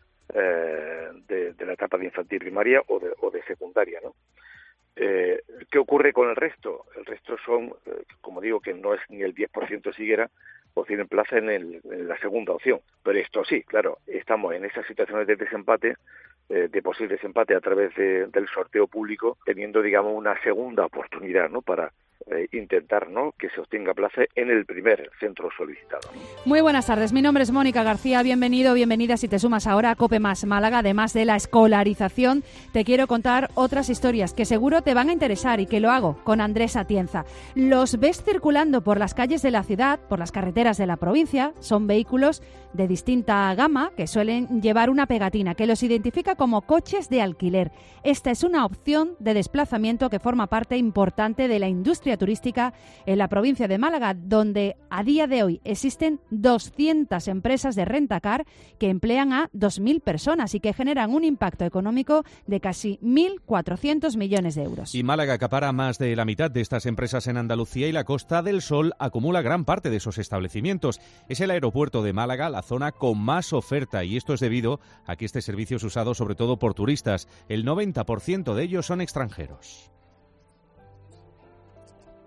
de la etapa de infantil primaria o de secundaria, ¿no? ¿Qué ocurre con el resto? El resto son, como digo, que no es ni el 10% siquiera, obtienen plaza en la segunda opción. Pero esto sí, claro, estamos en esas situaciones de desempate, de posible desempate a través del sorteo público, teniendo, una segunda oportunidad, ¿no?, para intentar, ¿no?, que se obtenga plaza en el primer centro solicitado, ¿no? Muy buenas tardes, mi nombre es Mónica García, bienvenida si te sumas ahora a COPE más Málaga. Además de la escolarización, te quiero contar otras historias que seguro te van a interesar y que lo hago con Andrés Atienza. Los ves circulando por las calles de la ciudad, por las carreteras de la provincia. Son vehículos de distinta gama que suelen llevar una pegatina que los identifica como coches de alquiler. Esta es una opción de desplazamiento que forma parte importante de la industria turística en la provincia de Málaga, donde a día de hoy existen 200 empresas de rentacar que emplean a 2.000 personas y que generan un impacto económico de casi 1.400 millones de euros. Y Málaga acapara más de la mitad de estas empresas en Andalucía y la Costa del Sol acumula gran parte de esos establecimientos. Es el aeropuerto de Málaga la zona con más oferta y esto es debido a que este servicio es usado sobre todo por turistas. El 90% de ellos son extranjeros.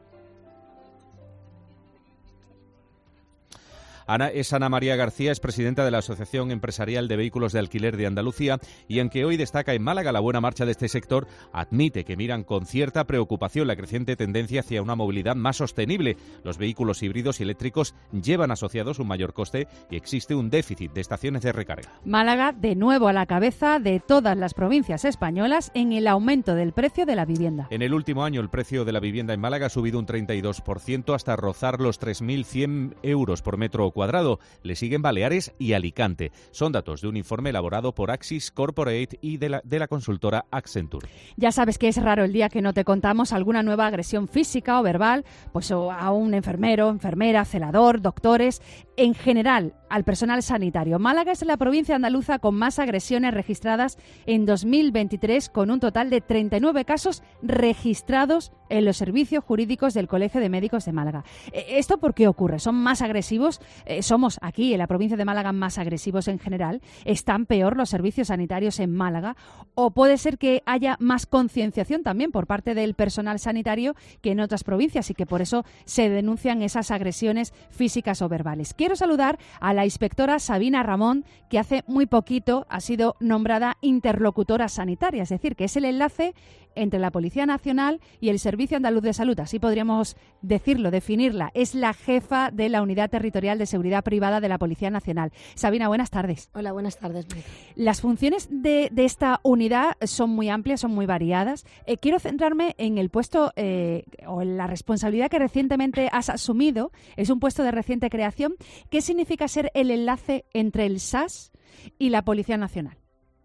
Ana María García es presidenta de la Asociación Empresarial de Vehículos de Alquiler de Andalucía y aunque hoy destaca en Málaga la buena marcha de este sector, admite que miran con cierta preocupación la creciente tendencia hacia una movilidad más sostenible. Los vehículos híbridos y eléctricos llevan asociados un mayor coste y existe un déficit de estaciones de recarga. Málaga, de nuevo a la cabeza de todas las provincias españolas en el aumento del precio de la vivienda. En el último año el precio de la vivienda en Málaga ha subido un 32% hasta rozar los 3.100 euros por metro cuadrado. Le siguen Baleares y Alicante. Son datos de un informe elaborado por Axis Corporate y de la consultora Accenture. Ya sabes que es raro el día que no te contamos alguna nueva agresión física o verbal, pues a un enfermero, enfermera, celador, doctores, en general al personal sanitario. Málaga es la provincia andaluza con más agresiones registradas en 2023, con un total de 39 casos registrados en los servicios jurídicos del Colegio de Médicos de Málaga. ¿Esto por qué ocurre? ¿Son más agresivos? ¿Somos aquí en la provincia de Málaga más agresivos en general? ¿Están peor los servicios sanitarios en Málaga? ¿O puede ser que haya más concienciación también por parte del personal sanitario que en otras provincias y que por eso se denuncian esas agresiones físicas o verbales? Quiero saludar a la inspectora Sabina Ramón, que hace muy poquito ha sido nombrada interlocutora sanitaria, es decir, que es el enlace entre la Policía Nacional y el Servicio Andaluz de Salud, así podríamos decirlo, definirla. Es la jefa de la Unidad Territorial de Seguridad Privada de la Policía Nacional. Sabina, buenas tardes. Hola, buenas tardes. Las funciones de esta unidad son muy amplias, son muy variadas. Quiero centrarme en el puesto o en la responsabilidad que recientemente has asumido. Es un puesto de reciente creación. ¿Qué significa ser el enlace entre el SAS y la Policía Nacional?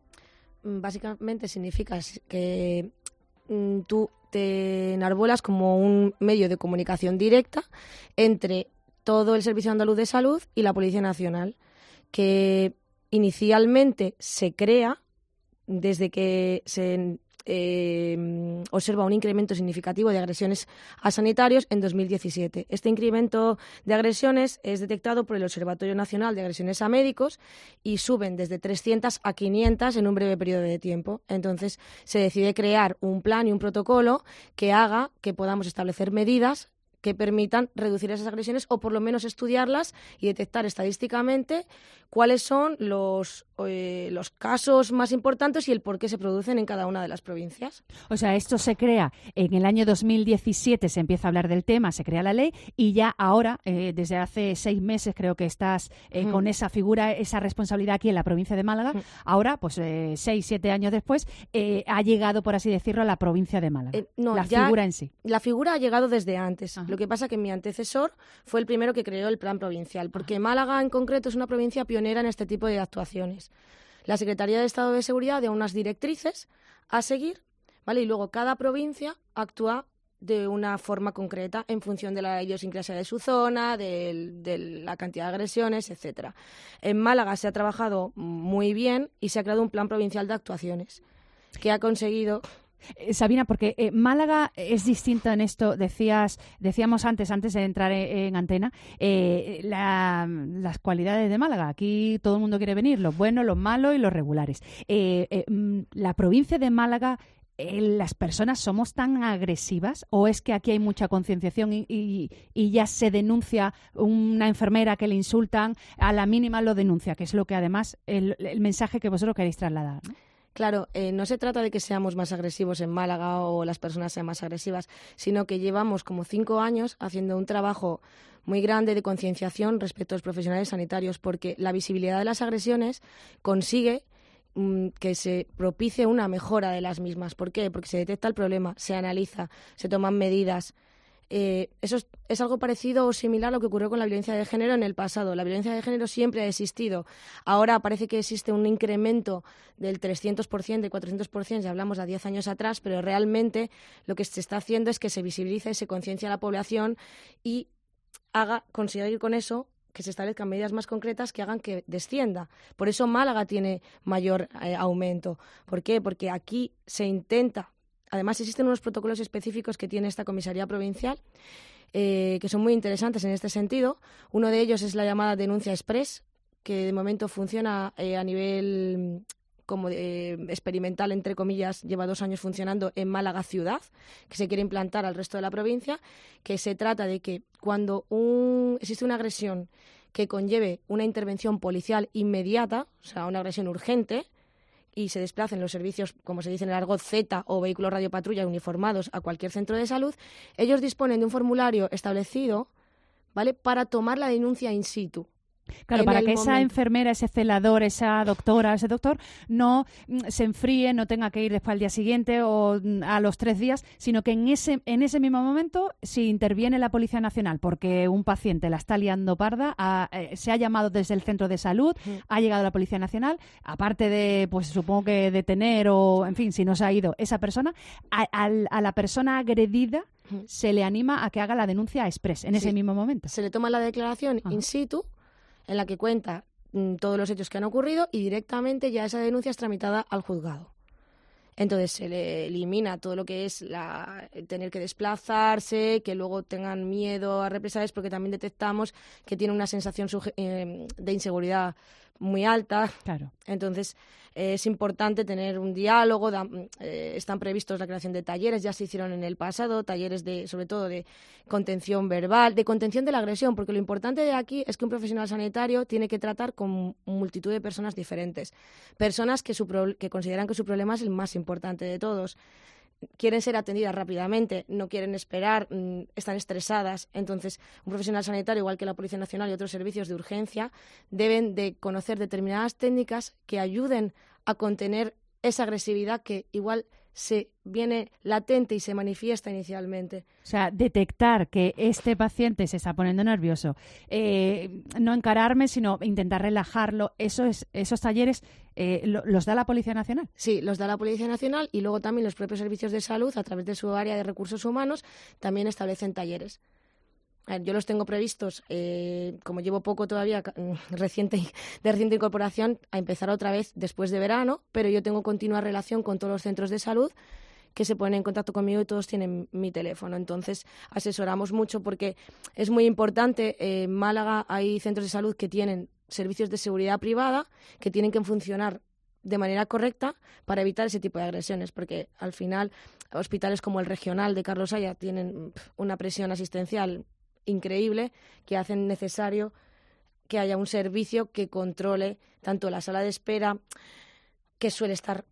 Básicamente significa que tú te enarbolas como un medio de comunicación directa entre todo el Servicio Andaluz de Salud y la Policía Nacional, que inicialmente se crea desde que se observa un incremento significativo de agresiones a sanitarios en 2017. Este incremento de agresiones es detectado por el Observatorio Nacional de Agresiones a Médicos y suben desde 300 a 500 en un breve periodo de tiempo. Entonces se decide crear un plan y un protocolo que haga que podamos establecer medidas que permitan reducir esas agresiones o por lo menos estudiarlas y detectar estadísticamente cuáles son los casos más importantes y el por qué se producen en cada una de las provincias. O sea, esto se crea en el año 2017, se empieza a hablar del tema, se crea la ley y ya ahora, desde hace 6 meses creo que estás con esa figura, esa responsabilidad aquí en la provincia de Málaga. Ahora, pues 6, 7 años después, ha llegado, por así decirlo, a la provincia de Málaga. Figura en sí. La figura ha llegado desde antes. Lo que pasa es que mi antecesor fue el primero que creó el plan provincial, porque Málaga en concreto es una provincia pionera en este tipo de actuaciones. La Secretaría de Estado de Seguridad da unas directrices a seguir, ¿vale? Y luego cada provincia actúa de una forma concreta en función de la idiosincrasia de su zona, de la cantidad de agresiones, etcétera. En Málaga se ha trabajado muy bien y se ha creado un plan provincial de actuaciones que ha conseguido... Sabina, porque Málaga es distinta en esto, decíamos antes de entrar en antena, las cualidades de Málaga. Aquí todo el mundo quiere venir, los buenos, los malos y los regulares. La provincia de Málaga, ¿las personas somos tan agresivas o es que aquí hay mucha concienciación y ya se denuncia una enfermera que le insultan, a la mínima lo denuncia, que es lo que además el mensaje que vosotros queréis trasladar, ¿no? Claro, no se trata de que seamos más agresivos en Málaga o las personas sean más agresivas, sino que llevamos como 5 años haciendo un trabajo muy grande de concienciación respecto a los profesionales sanitarios, porque la visibilidad de las agresiones consigue que se propicie una mejora de las mismas. ¿Por qué? Porque se detecta el problema, se analiza, se toman medidas. Eso es algo parecido o similar a lo que ocurrió con la violencia de género en el pasado. La violencia de género siempre ha existido. Ahora parece que existe un incremento del 300%, del 400%, ya hablamos de 10 años atrás, pero realmente lo que se está haciendo es que se visibilice, se conciencia a la población y conseguir con eso que se establezcan medidas más concretas que hagan que descienda. Por eso Málaga tiene mayor aumento. ¿Por qué? Porque aquí se intenta. Además, existen unos protocolos específicos que tiene esta comisaría provincial que son muy interesantes en este sentido. Uno de ellos es la llamada denuncia express, que de momento funciona a nivel como experimental, entre comillas, lleva 2 años funcionando en Málaga ciudad, que se quiere implantar al resto de la provincia, que se trata de que cuando existe una agresión que conlleve una intervención policial inmediata, o sea, una agresión urgente, y se desplacen los servicios, como se dice en el argot, Z o vehículos radiopatrulla uniformados a cualquier centro de salud, ellos disponen de un formulario establecido, ¿vale?, para tomar la denuncia in situ. Claro, para que esa enfermera, ese celador, esa doctora, ese doctor no se enfríe, no tenga que ir después al día siguiente o a los 3 días, sino que en ese mismo momento, si interviene la Policía Nacional porque un paciente la está liando parda, se ha llamado desde el centro de salud, ha llegado la Policía Nacional, aparte de, pues supongo que detener o, en fin, si no se ha ido esa persona, a la persona agredida se le anima a que haga la denuncia express en ese mismo momento. Se le toma la declaración in situ, en la que cuenta todos los hechos que han ocurrido y directamente ya esa denuncia es tramitada al juzgado. Entonces se le elimina todo lo que es tener que desplazarse, que luego tengan miedo a represalias, porque también detectamos que tiene una sensación de inseguridad muy alta. Claro. Entonces es importante tener un diálogo. Están previstos la creación de talleres, ya se hicieron en el pasado, talleres sobre todo de contención verbal, de contención de la agresión, porque lo importante de aquí es que un profesional sanitario tiene que tratar con multitud de personas diferentes, personas que consideran que su problema es el más importante de todos. Quieren ser atendidas rápidamente, no quieren esperar, están estresadas. Entonces, un profesional sanitario, igual que la Policía Nacional y otros servicios de urgencia, deben de conocer determinadas técnicas que ayuden a contener esa agresividad que igual se viene latente y se manifiesta inicialmente. O sea, detectar que este paciente se está poniendo nervioso, no encararme, sino intentar relajarlo. Esos talleres los da la Policía Nacional. Sí, los da la Policía Nacional y luego también los propios servicios de salud, a través de su área de recursos humanos, también establecen talleres. Yo los tengo previstos, como llevo poco todavía, de reciente incorporación, a empezar otra vez después de verano, pero yo tengo continua relación con todos los centros de salud que se ponen en contacto conmigo y todos tienen mi teléfono. Entonces asesoramos mucho porque es muy importante. En Málaga hay centros de salud que tienen servicios de seguridad privada que tienen que funcionar de manera correcta para evitar ese tipo de agresiones, porque al final hospitales como el Regional de Carlos Haya tienen una presión asistencial increíble que hacen necesario que haya un servicio que controle tanto la sala de espera, que suele estar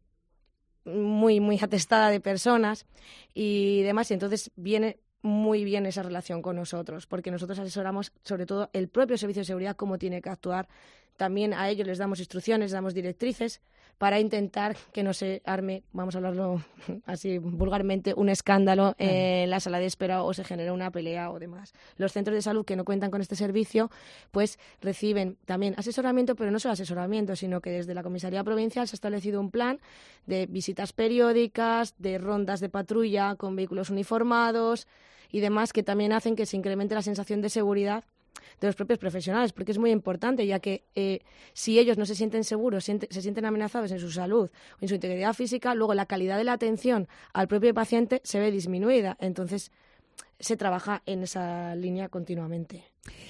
muy, muy atestada de personas y demás, y entonces viene muy bien esa relación con nosotros, porque nosotros asesoramos sobre todo el propio servicio de seguridad cómo tiene que actuar. También a ellos les damos instrucciones, damos directrices para intentar que no se arme, vamos a hablarlo así vulgarmente, un escándalo en la sala de espera o se genere una pelea o demás. Los centros de salud que no cuentan con este servicio pues reciben también asesoramiento, pero no solo asesoramiento, sino que desde la Comisaría Provincial se ha establecido un plan de visitas periódicas, de rondas de patrulla con vehículos uniformados y demás, que también hacen que se incremente la sensación de seguridad de los propios profesionales, porque es muy importante, ya que si ellos no se sienten seguros, se sienten amenazados en su salud o en su integridad física, luego la calidad de la atención al propio paciente se ve disminuida. Entonces, se trabaja en esa línea continuamente.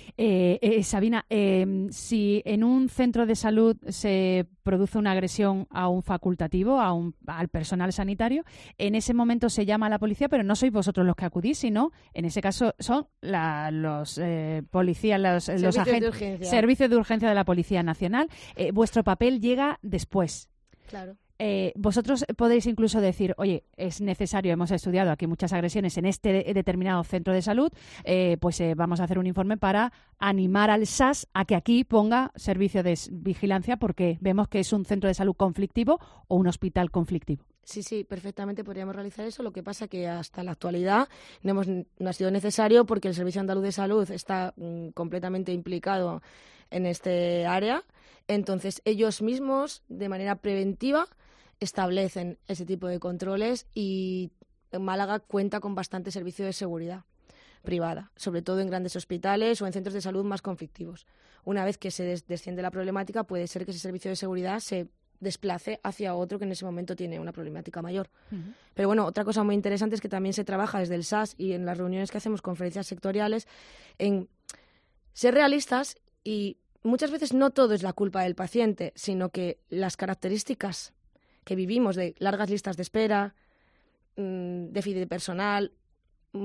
Sabina, si en un centro de salud se produce una agresión a un facultativo, al personal sanitario, en ese momento se llama a la policía, pero no sois vosotros los que acudís, sino en ese caso son los policías, los agentes, servicios de urgencia de la Policía Nacional. Vuestro papel llega después. Claro. Vosotros podéis incluso decir, oye, es necesario, hemos estudiado aquí muchas agresiones en este determinado centro de salud, vamos a hacer un informe para animar al SAS a que aquí ponga servicio de vigilancia porque vemos que es un centro de salud conflictivo o un hospital conflictivo. Sí, perfectamente podríamos realizar eso. Lo que pasa que hasta la actualidad no ha sido necesario porque el Servicio Andaluz de Salud está completamente implicado en este área. Entonces, ellos mismos, de manera preventiva, establecen ese tipo de controles y Málaga cuenta con bastante servicio de seguridad privada, sobre todo en grandes hospitales o en centros de salud más conflictivos. Una vez que se desciende la problemática, puede ser que ese servicio de seguridad se desplace hacia otro que en ese momento tiene una problemática mayor. Uh-huh. Pero bueno, otra cosa muy interesante es que también se trabaja desde el SAS y en las reuniones que hacemos, conferencias sectoriales, en ser realistas y muchas veces no todo es la culpa del paciente, sino que las características que vivimos de largas listas de espera, déficit de personal,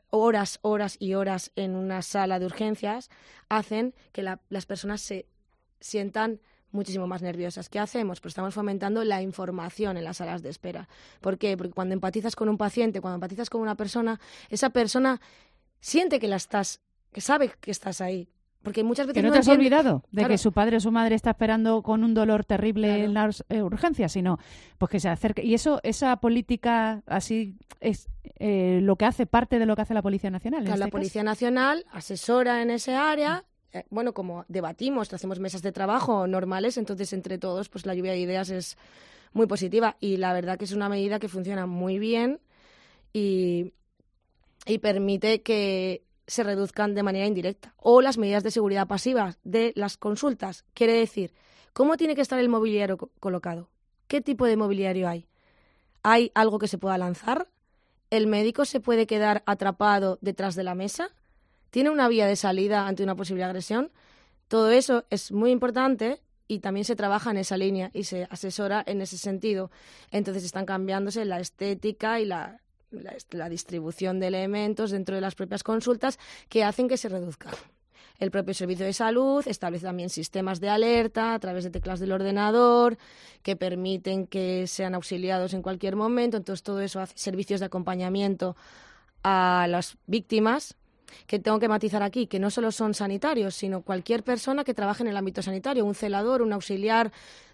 horas y horas en una sala de urgencias hacen que las personas se sientan muchísimo más nerviosas. ¿Qué hacemos? Pues estamos fomentando la información en las salas de espera. ¿Por qué? Porque cuando empatizas con un paciente, cuando empatizas con una persona, esa persona siente que sabe que estás ahí. Porque muchas veces que no te has olvidado de que su padre o su madre está esperando con un dolor terrible en las urgencias, sino pues que se acerque. Y esa política así es lo que hace, parte de lo que hace la Policía Nacional. Claro, la Policía Nacional asesora en ese área. Bueno, como debatimos, hacemos mesas de trabajo normales, entonces entre todos pues la lluvia de ideas es muy positiva. Y la verdad que es una medida que funciona muy bien y permite que se reduzcan de manera indirecta. O las medidas de seguridad pasivas de las consultas. Quiere decir, ¿cómo tiene que estar el mobiliario colocado? ¿Qué tipo de mobiliario hay? ¿Hay algo que se pueda lanzar? ¿El médico se puede quedar atrapado detrás de la mesa? ¿Tiene una vía de salida ante una posible agresión? Todo eso es muy importante y también se trabaja en esa línea y se asesora en ese sentido. Entonces están cambiándose la estética y la distribución de elementos dentro de las propias consultas que hacen que se reduzca. El propio servicio de salud establece también sistemas de alerta a través de teclas del ordenador que permiten que sean auxiliados en cualquier momento. Entonces todo eso hace servicios de acompañamiento a las víctimas, que tengo que matizar aquí, que no solo son sanitarios, sino cualquier persona que trabaje en el ámbito sanitario, un celador, un auxiliar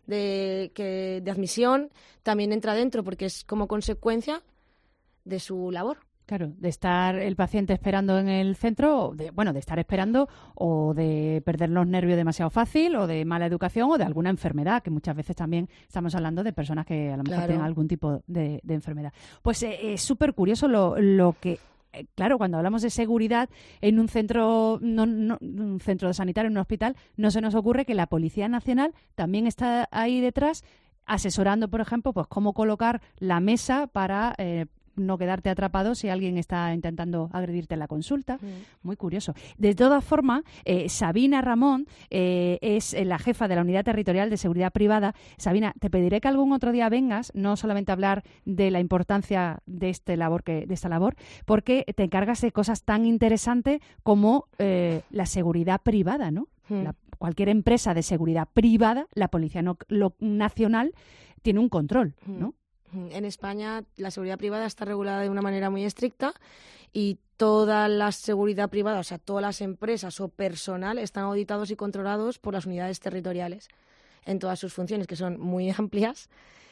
de admisión, también entra dentro porque es como consecuencia de su labor. Claro, de estar el paciente esperando en el centro, de estar esperando o de perder los nervios demasiado fácil o de mala educación o de alguna enfermedad, que muchas veces también estamos hablando de personas que a lo mejor tienen algún tipo de enfermedad. Pues es súper curioso lo que... Claro, cuando hablamos de seguridad en un centro, un centro sanitario, en un hospital, no se nos ocurre que la Policía Nacional también está ahí detrás asesorando, por ejemplo, pues cómo colocar la mesa para no quedarte atrapado si alguien está intentando agredirte en la consulta. Muy curioso. De todas formas, Sabina Ramón es la jefa de la Unidad Territorial de Seguridad Privada. Sabina, te pediré que algún otro día vengas, no solamente a hablar de la importancia de esta labor, porque te encargas de cosas tan interesantes como la seguridad privada, ¿no? Cualquier empresa de seguridad privada, la Policía Nacional tiene un control, ¿no? En España la seguridad privada está regulada de una manera muy estricta y toda la seguridad privada, o sea, todas las empresas o personal están auditados y controlados por las unidades territoriales en todas sus funciones, que son muy amplias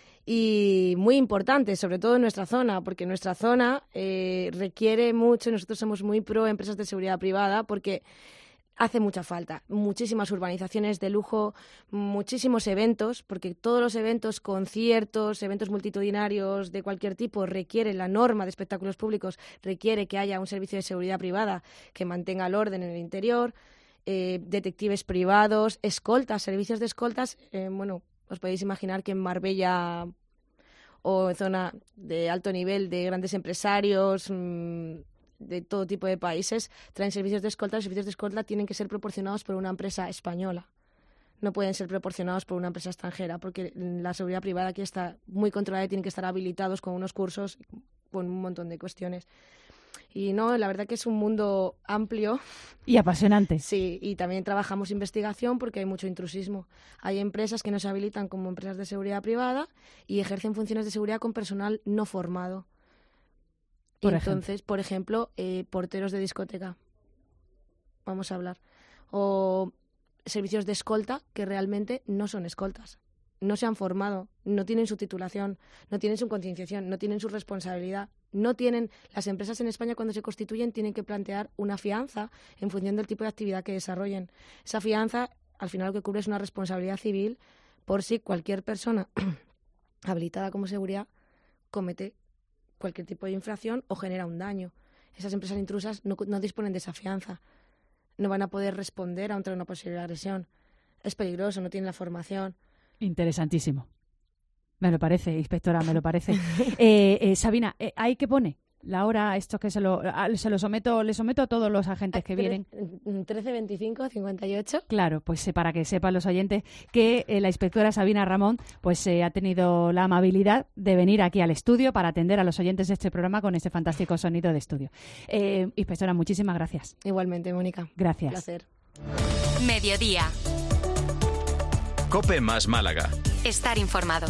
y muy importantes, sobre todo en nuestra zona, porque nuestra zona requiere mucho, nosotros somos muy pro empresas de seguridad privada porque hace mucha falta, muchísimas urbanizaciones de lujo, muchísimos eventos, porque todos los eventos, conciertos, eventos multitudinarios de cualquier tipo requieren, la norma de espectáculos públicos requiere que haya un servicio de seguridad privada que mantenga el orden en el interior, detectives privados, escoltas, servicios de escoltas, os podéis imaginar que en Marbella o en zona de alto nivel de grandes empresarios, de todo tipo de países, traen servicios de escolta. Los servicios de escolta tienen que ser proporcionados por una empresa española. No pueden ser proporcionados por una empresa extranjera, porque la seguridad privada aquí está muy controlada y tienen que estar habilitados con unos cursos, con un montón de cuestiones. Y no, la verdad que es un mundo amplio. Y apasionante. Sí, y también trabajamos investigación porque hay mucho intrusismo. Hay empresas que no se habilitan como empresas de seguridad privada y ejercen funciones de seguridad con personal no formado. Por ejemplo, porteros de discoteca, vamos a hablar, o servicios de escolta que realmente no son escoltas, no se han formado, no tienen su titulación, no tienen su concienciación, no tienen su responsabilidad, no tienen. Las empresas en España cuando se constituyen tienen que plantear una fianza en función del tipo de actividad que desarrollen. Esa fianza, al final lo que cubre es una responsabilidad civil por si cualquier persona habilitada como seguridad comete cualquier tipo de infracción o genera un daño. Esas empresas intrusas no disponen de esa fianza. No van a poder responder ante una posible agresión. Es peligroso, no tienen la formación. Interesantísimo. Me lo parece, inspectora, me lo parece. Sabina, ¿ahí qué pone? La hora, esto que le someto a todos los agentes que vienen. 1325 58. Claro, pues para que sepan los oyentes que la inspectora Sabina Ramón pues ha tenido la amabilidad de venir aquí al estudio para atender a los oyentes de este programa con este fantástico sonido de estudio. Inspectora, muchísimas gracias. Igualmente, Mónica. Gracias. Un placer. Mediodía. COPE más Málaga. Estar informado.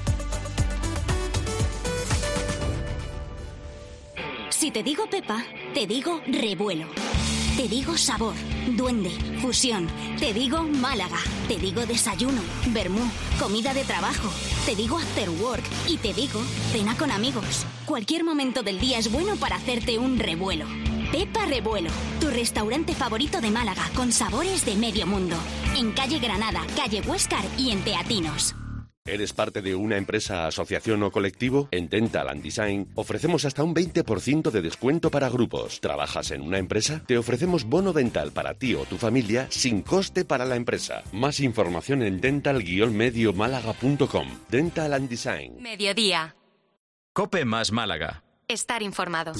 Si te digo Pepa, te digo revuelo. Te digo sabor, duende, fusión. Te digo Málaga. Te digo desayuno, vermú, comida de trabajo. Te digo after work y te digo cena con amigos. Cualquier momento del día es bueno para hacerte un revuelo. Pepa Revuelo, tu restaurante favorito de Málaga con sabores de medio mundo. En calle Granada, calle Huéscar y en Teatinos. ¿Eres parte de una empresa, asociación o colectivo? En Dental and Design ofrecemos hasta un 20% de descuento para grupos. ¿Trabajas en una empresa? Te ofrecemos bono dental para ti o tu familia sin coste para la empresa. Más información en dental-mediomálaga.com. Dental and Design. Mediodía. COPE más Málaga. Estar informado.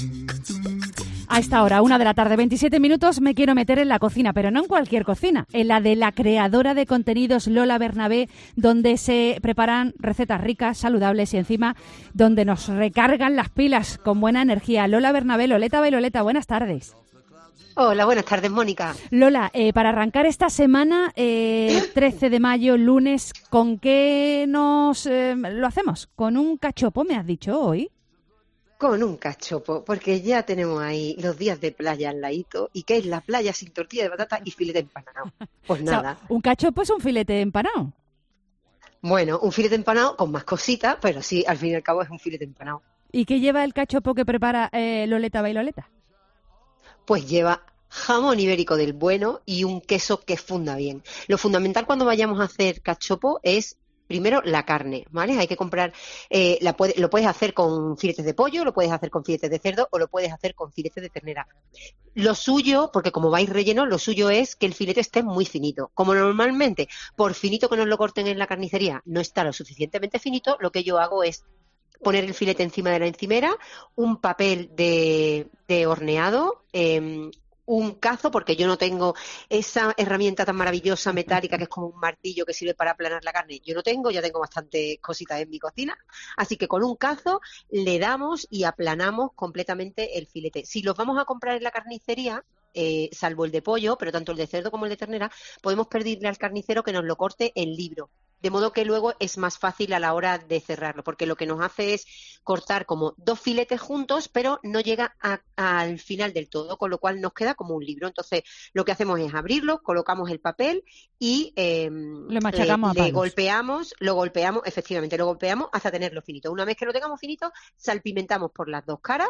A esta hora, 1:27 p.m, me quiero meter en la cocina, pero no en cualquier cocina, en la de la creadora de contenidos Lola Bernabé, donde se preparan recetas ricas, saludables y encima donde nos recargan las pilas con buena energía. Lola Bernabé, Loleta Bailoleta, buenas tardes. Hola, buenas tardes, Mónica. Lola, para arrancar esta semana, 13 de mayo, lunes, ¿con qué nos lo hacemos? ¿Con un cachopo, me has dicho hoy? Con un cachopo, porque ya tenemos ahí los días de playa al ladito. ¿Y qué es la playa sin tortilla de patata y filete empanado? Pues nada. O sea, ¿un cachopo es un filete empanado? Bueno, un filete empanado con más cositas, pero sí, al fin y al cabo es un filete empanado. ¿Y qué lleva el cachopo que prepara Loleta Bailoleta? Pues lleva jamón ibérico del bueno y un queso que funda bien. Lo fundamental cuando vayamos a hacer cachopo es primero la carne, ¿vale? Hay que comprar, lo puedes hacer con filetes de pollo, lo puedes hacer con filetes de cerdo o lo puedes hacer con filetes de ternera. Lo suyo, porque como vais relleno, lo suyo es que el filete esté muy finito. Como normalmente, por finito que nos lo corten en la carnicería, no está lo suficientemente finito, lo que yo hago es poner el filete encima de la encimera, un papel de horneado, un cazo, porque yo no tengo esa herramienta tan maravillosa metálica que es como un martillo que sirve para aplanar la carne. Yo no tengo, ya tengo bastantes cositas en mi cocina, así que con un cazo le damos y aplanamos completamente el filete. Si los vamos a comprar en la carnicería, salvo el de pollo, pero tanto el de cerdo como el de ternera, podemos pedirle al carnicero que nos lo corte en libro. De modo que luego es más fácil a la hora de cerrarlo, porque lo que nos hace es cortar como dos filetes juntos, pero no llega al final del todo, con lo cual nos queda como un libro. Entonces, lo que hacemos es abrirlo, colocamos el papel y le machacamos le golpeamos, lo golpeamos hasta tenerlo finito. Una vez que lo tengamos finito, salpimentamos por las dos caras.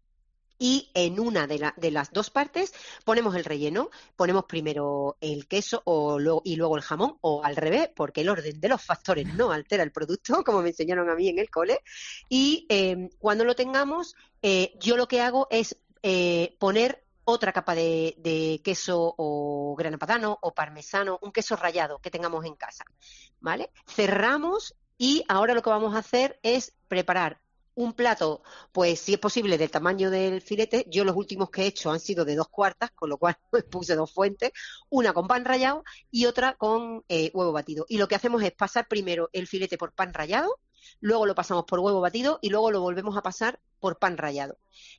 Y en una de las dos partes ponemos el relleno. Ponemos primero el queso y luego el jamón, o al revés, porque el orden de los factores no altera el producto, como me enseñaron a mí en el cole. Y cuando lo tengamos, yo lo que hago es poner otra capa de queso o grana padano o parmesano, un queso rallado que tengamos en casa, ¿vale? Cerramos y ahora lo que vamos a hacer es preparar un plato, pues si es posible, del tamaño del filete. Yo los últimos que he hecho han sido de 2/4, con lo cual puse 2 fuentes, una con pan rallado y otra con huevo batido. Y lo que hacemos es pasar primero el filete por pan rallado, luego lo pasamos por huevo batido y luego lo volvemos a pasar por pan rallado.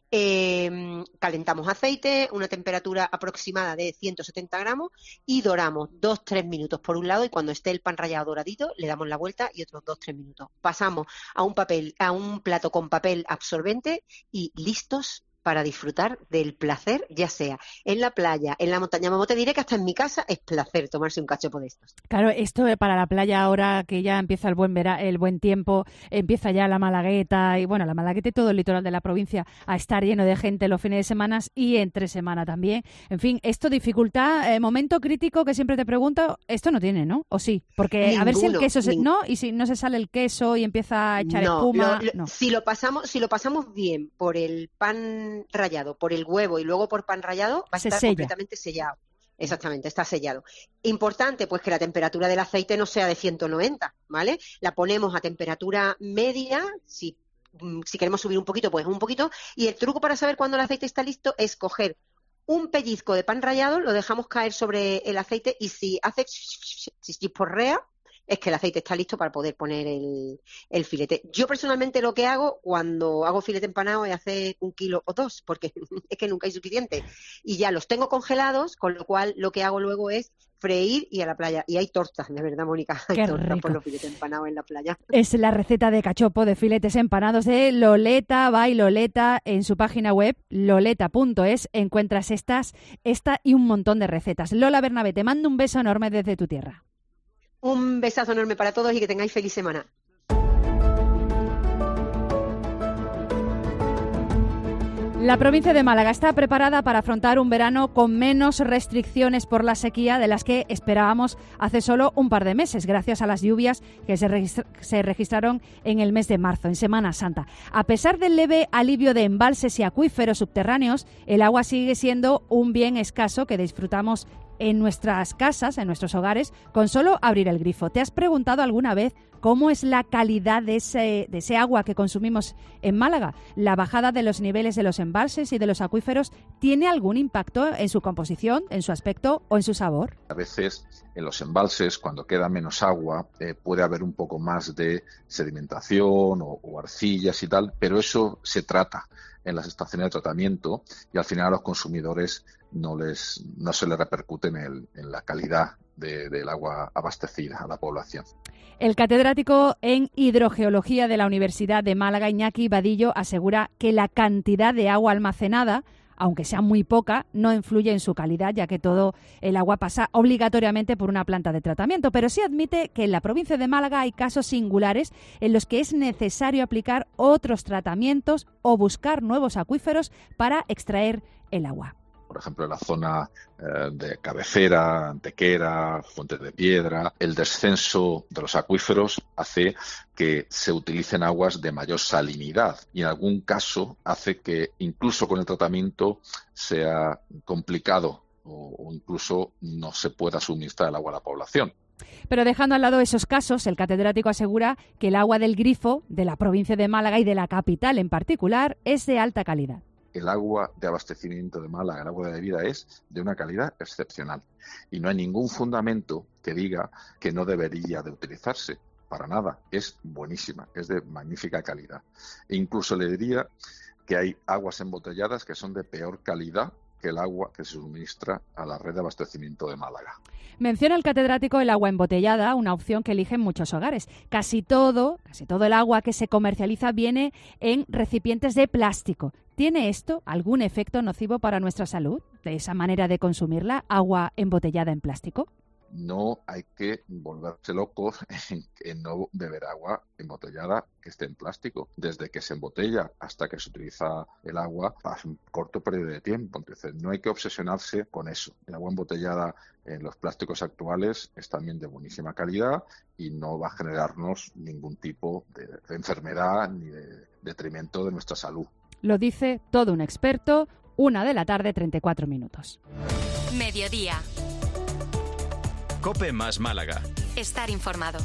Calentamos aceite, una temperatura aproximada de 170 gramos y doramos 2-3 minutos por un lado, y cuando esté el pan rallado doradito le damos la vuelta y otros 2-3 minutos. Pasamos a un plato con papel absorbente y listos para disfrutar del placer, ya sea en la playa, en la montaña. Vamos, te diré que hasta en mi casa es placer tomarse un cachopo de estos. Claro, esto para la playa ahora que ya empieza el buen tiempo, empieza ya la Malagueta y bueno, la Malagueta y todo el litoral de la provincia a estar lleno de gente los fines de semana y entre semana también. En fin, esto dificultad, momento crítico que siempre te pregunto, esto no tiene, ¿no? ¿O sí? Porque ninguno, a ver si el queso ¿no? Y si no se sale el queso y empieza a echar espuma. No. Si lo pasamos bien por el pan rallado, por el huevo y luego por pan rallado, va a estar completamente sellado. Exactamente, está sellado. Importante, pues que la temperatura del aceite no sea de 190, ¿vale? La ponemos a temperatura media, si si queremos subir un poquito, pues un poquito. Y el truco para saber cuándo el aceite está listo es coger un pellizco de pan rallado, lo dejamos caer sobre el aceite y si hace chisporrea, es que el aceite está listo para poder poner el filete. Yo personalmente lo que hago cuando hago filete empanado es hacer 1 kilo o 2, porque es que nunca hay suficiente. Y ya los tengo congelados, con lo cual lo que hago luego es freír y a la playa. Y hay tortas, de verdad, Mónica. Hay tortas por los filetes empanados en la playa. Es la receta de cachopo de filetes empanados de Loleta by Loleta. En su página web, loleta.es, encuentras esta y un montón de recetas. Lola Bernabé, te mando un beso enorme desde tu tierra. Un besazo enorme para todos y que tengáis feliz semana. La provincia de Málaga está preparada para afrontar un verano con menos restricciones por la sequía de las que esperábamos hace solo un par de meses, gracias a las lluvias que se registraron en el mes de marzo, en Semana Santa. A pesar del leve alivio de embalses y acuíferos subterráneos, el agua sigue siendo un bien escaso que disfrutamos en nuestras casas, en nuestros hogares, con solo abrir el grifo. ¿Te has preguntado alguna vez cómo es la calidad de ese agua que consumimos en Málaga? ¿La bajada de los niveles de los embalses y de los acuíferos tiene algún impacto en su composición, en su aspecto o en su sabor? A veces en los embalses, cuando queda menos agua, puede haber un poco más de sedimentación o arcillas y tal, pero eso se trata en las estaciones de tratamiento y al final a los consumidores no se les repercute en la calidad del agua abastecida a la población. El catedrático en hidrogeología de la Universidad de Málaga, Iñaki Vadillo, asegura que la cantidad de agua almacenada, aunque sea muy poca, no influye en su calidad, ya que todo el agua pasa obligatoriamente por una planta de tratamiento. Pero sí admite que en la provincia de Málaga hay casos singulares en los que es necesario aplicar otros tratamientos o buscar nuevos acuíferos para extraer el agua. Por ejemplo, en la zona de Cabecera, Antequera, Fuentes de Piedra, el descenso de los acuíferos hace que se utilicen aguas de mayor salinidad y en algún caso hace que incluso con el tratamiento sea complicado o incluso no se pueda suministrar el agua a la población. Pero dejando al lado esos casos, el catedrático asegura que el agua del grifo de la provincia de Málaga y de la capital en particular es de alta calidad. El agua de abastecimiento de Málaga, el agua de bebida, es de una calidad excepcional. Y no hay ningún fundamento que diga que no debería de utilizarse. Para nada. Es buenísima, es de magnífica calidad. E incluso le diría que hay aguas embotelladas que son de peor calidad que el agua que se suministra a la red de abastecimiento de Málaga. Menciona el catedrático el agua embotellada, una opción que eligen muchos hogares. Casi todo el agua que se comercializa viene en recipientes de plástico. ¿Tiene esto algún efecto nocivo para nuestra salud, de esa manera de consumirla, agua embotellada en plástico? No hay que volverse locos en no beber agua embotellada que esté en plástico. Desde que se embotella hasta que se utiliza el agua pasa un corto periodo de tiempo. Entonces no hay que obsesionarse con eso. El agua embotellada en los plásticos actuales es también de buenísima calidad y no va a generarnos ningún tipo de enfermedad ni de detrimento de nuestra salud. Lo dice todo un experto. 1:34 p.m. Mediodía. COPE más Málaga. Estar informado.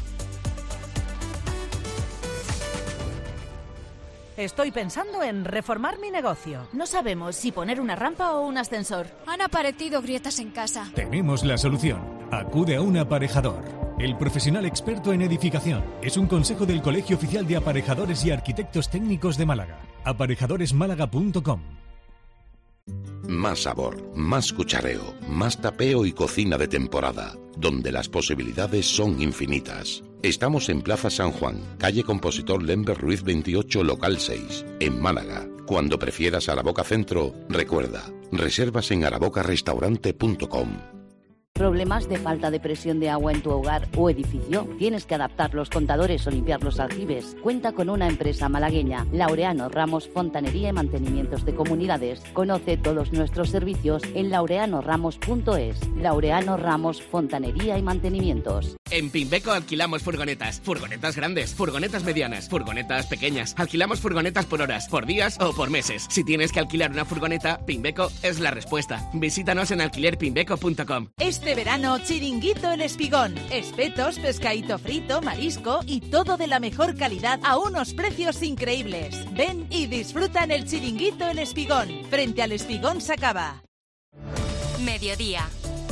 Estoy pensando en reformar mi negocio. No sabemos si poner una rampa o un ascensor. Han aparecido grietas en casa. Tenemos la solución. Acude a un aparejador. El profesional experto en edificación. Es un consejo del Colegio Oficial de Aparejadores y Arquitectos Técnicos de Málaga. Aparejadoresmálaga.com. Más sabor, más cuchareo, más tapeo y cocina de temporada, donde las posibilidades son infinitas. Estamos en Plaza San Juan, calle Compositor Lember Ruiz 28, local 6, en Málaga. Cuando prefieras Araboca Centro, recuerda, reservas en arabocarestaurante.com. ¿Problemas de falta de presión de agua en tu hogar o edificio? ¿Tienes que adaptar los contadores o limpiar los aljibes? Cuenta con una empresa malagueña, Laureano Ramos Fontanería y Mantenimientos de Comunidades. Conoce todos nuestros servicios en laureanoramos.es. Laureano Ramos Fontanería y Mantenimientos. En Pimbeco alquilamos furgonetas. Furgonetas grandes, furgonetas medianas, furgonetas pequeñas. Alquilamos furgonetas por horas, por días o por meses. Si tienes que alquilar una furgoneta, Pimbeco es la respuesta. Visítanos en alquilerpimbeco.com. Esta Este verano, Chiringuito El Espigón. Espetos, pescadito frito, marisco y todo de la mejor calidad a unos precios increíbles. Ven y disfruta en el Chiringuito El Espigón, frente al Espigón Sacaba. Mediodía.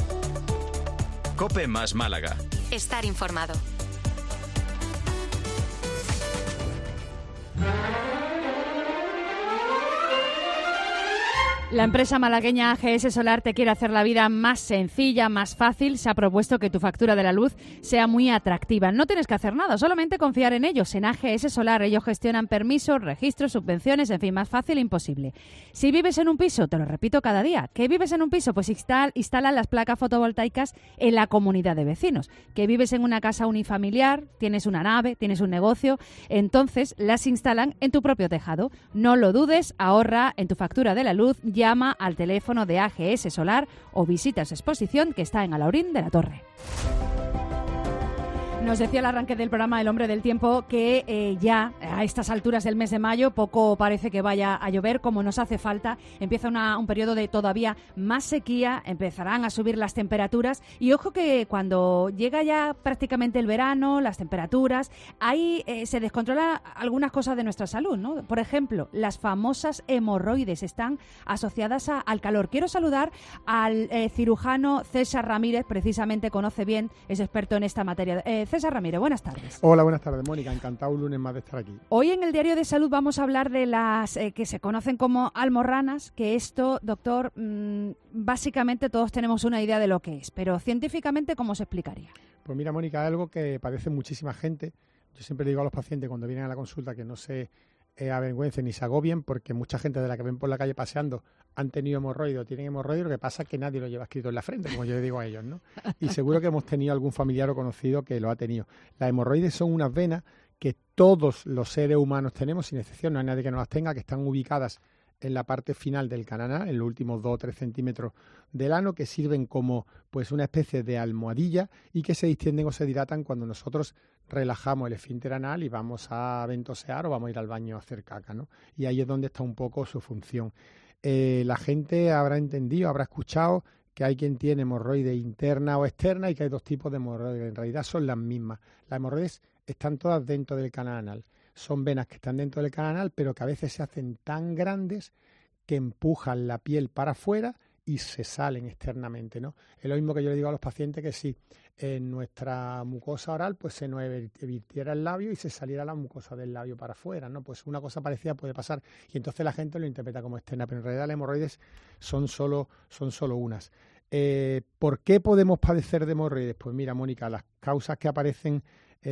COPE más Málaga. Estar informado. La empresa malagueña AGS Solar te quiere hacer la vida más sencilla, más fácil. Se ha propuesto que tu factura de la luz sea muy atractiva. No tienes que hacer nada, solamente confiar en ellos, en AGS Solar. Ellos gestionan permisos, registros, subvenciones, en fin, más fácil imposible. Si vives en un piso, te lo repito cada día, que vives en un piso, pues instalan las placas fotovoltaicas en la comunidad de vecinos. Que vives en una casa unifamiliar, tienes una nave, tienes un negocio, entonces las instalan en tu propio tejado. No lo dudes, ahorra en tu factura de la luz. Llama al teléfono de AGS Solar o visita su exposición que está en Alaurín de la Torre. Nos decía al arranque del programa El Hombre del Tiempo que ya a estas alturas del mes de mayo poco parece que vaya a llover como nos hace falta. Empieza un periodo de todavía más sequía, empezarán a subir las temperaturas y ojo que cuando llega ya prácticamente el verano, las temperaturas, ahí se descontrola algunas cosas de nuestra salud, ¿no? Por ejemplo, las famosas hemorroides están asociadas al calor. Quiero saludar al cirujano César Ramírez, precisamente conoce bien, es experto en esta materia. César Ramírez, buenas tardes. Hola, buenas tardes, Mónica. Encantado un lunes más de estar aquí. Hoy en el Diario de Salud vamos a hablar de las que se conocen como almorranas, que esto, doctor, básicamente todos tenemos una idea de lo que es, pero científicamente, ¿cómo se explicaría? Pues mira, Mónica, es algo que padece muchísima gente. Yo siempre digo a los pacientes cuando vienen a la consulta que no se avergüencen ni se agobien, porque mucha gente de la que ven por la calle paseando han tenido hemorroides o tienen hemorroides, lo que pasa es que nadie lo lleva escrito en la frente, como yo le digo a ellos, ¿no? Y seguro que hemos tenido algún familiar o conocido que lo ha tenido. Las hemorroides son unas venas que todos los seres humanos tenemos, sin excepción, no hay nadie que no las tenga, que están ubicadas en la parte final del canal, en los últimos 2 o 3 centímetros del ano, que sirven como pues una especie de almohadilla y que se distienden o se dilatan cuando nosotros relajamos el esfínter anal y vamos a ventosear o vamos a ir al baño a hacer caca, ¿no? Y ahí es donde está un poco su función. La gente habrá entendido, habrá escuchado que hay quien tiene hemorroide interna o externa y que hay dos tipos de hemorroides. En realidad son las mismas. Las hemorroides están todas dentro del canal anal. Son venas que están dentro del canal anal, pero que a veces se hacen tan grandes que empujan la piel para afuera y se salen externamente, ¿no? Es lo mismo que yo le digo a los pacientes, que si en nuestra mucosa oral pues se nos evitiera el labio y se saliera la mucosa del labio para afuera, ¿no? Pues una cosa parecida puede pasar y entonces la gente lo interpreta como externa, pero en realidad las hemorroides son solo unas. ¿Por qué podemos padecer de hemorroides? Pues mira, Mónica, las causas que aparecen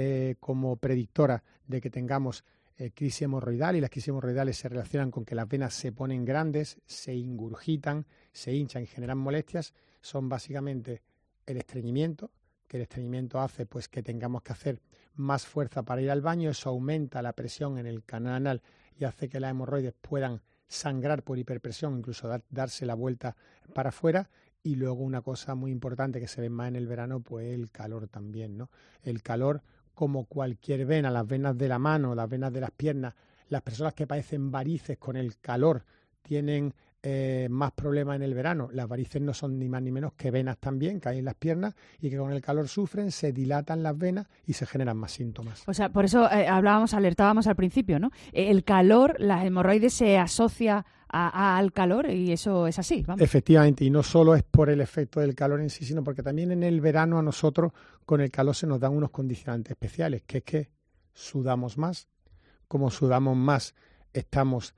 como predictoras de que tengamos crisis hemorroidal, y las crisis hemorroidales se relacionan con que las venas se ponen grandes, se ingurgitan, se hinchan y generan molestias, son básicamente el estreñimiento, que el estreñimiento hace pues que tengamos que hacer más fuerza para ir al baño, eso aumenta la presión en el canal anal y hace que las hemorroides puedan sangrar por hiperpresión, incluso darse la vuelta para afuera. Y luego una cosa muy importante que se ve más en el verano, pues el calor también, ¿no? El calor, como cualquier vena, las venas de la mano, las venas de las piernas, las personas que padecen varices con el calor tienen más problemas en el verano. Las varices no son ni más ni menos que venas también que hay en las piernas y que con el calor sufren, se dilatan las venas y se generan más síntomas. O sea, por eso alertábamos al principio, ¿no? El calor, las hemorroides se asocia al calor y eso es así, vamos. Efectivamente, y no solo es por el efecto del calor en sí, sino porque también en el verano a nosotros con el calor se nos dan unos condicionantes especiales, que es que sudamos más. Como sudamos más, estamos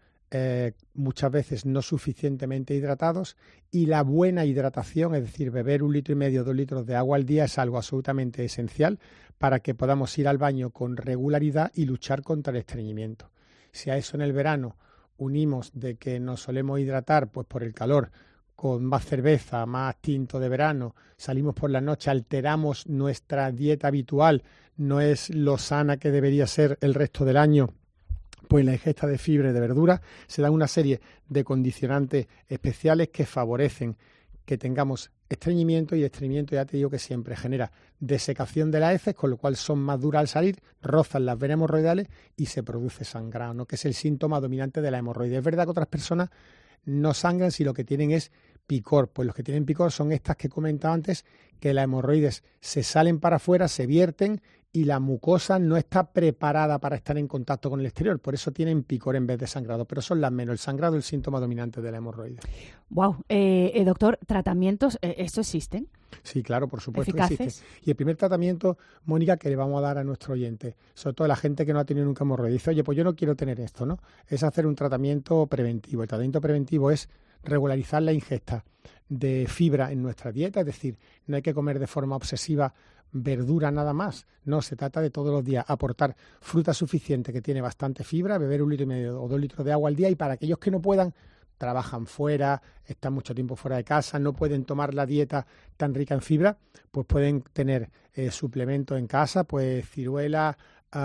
muchas veces no suficientemente hidratados, y la buena hidratación, es decir, beber 1,5 litros, 2 litros de agua al día es algo absolutamente esencial para que podamos ir al baño con regularidad y luchar contra el estreñimiento. Si a eso en el verano unimos de que nos solemos hidratar pues por el calor con más cerveza, más tinto de verano, salimos por la noche, alteramos nuestra dieta habitual, no es lo sana que debería ser el resto del año, pues la ingesta de fibra y de verdura, se dan una serie de condicionantes especiales que favorecen que tengamos estreñimiento, y el estreñimiento ya te digo que siempre genera desecación de las heces, con lo cual son más duras al salir, rozan las venas hemorroidales y se produce sangrado, ¿no? Que es el síntoma dominante de la hemorroide. Es verdad que otras personas no sangran si lo que tienen es picor. Pues los que tienen picor son estas que he comentado antes, que las hemorroides se salen para afuera, se vierten y la mucosa no está preparada para estar en contacto con el exterior. Por eso tienen picor en vez de sangrado. Pero son las menos. El sangrado es el síntoma dominante de la hemorroide. Wow. Doctor, ¿tratamientos esto existen? Sí, claro, por supuesto ¿Eficaces? que existe. Y el primer tratamiento, Mónica, que le vamos a dar a nuestro oyente, sobre todo a la gente que no ha tenido nunca hemorroide, dice, oye, pues yo no quiero tener esto, ¿no? Es hacer un tratamiento preventivo. El tratamiento preventivo es regularizar la ingesta de fibra en nuestra dieta, es decir, no hay que comer de forma obsesiva verdura nada más, no, se trata de todos los días aportar fruta suficiente que tiene bastante fibra, beber 1,5 litros o 2 litros de agua al día, y para aquellos que no puedan, trabajan fuera, están mucho tiempo fuera de casa, no pueden tomar la dieta tan rica en fibra, pues pueden tener suplementos en casa, pues ciruela,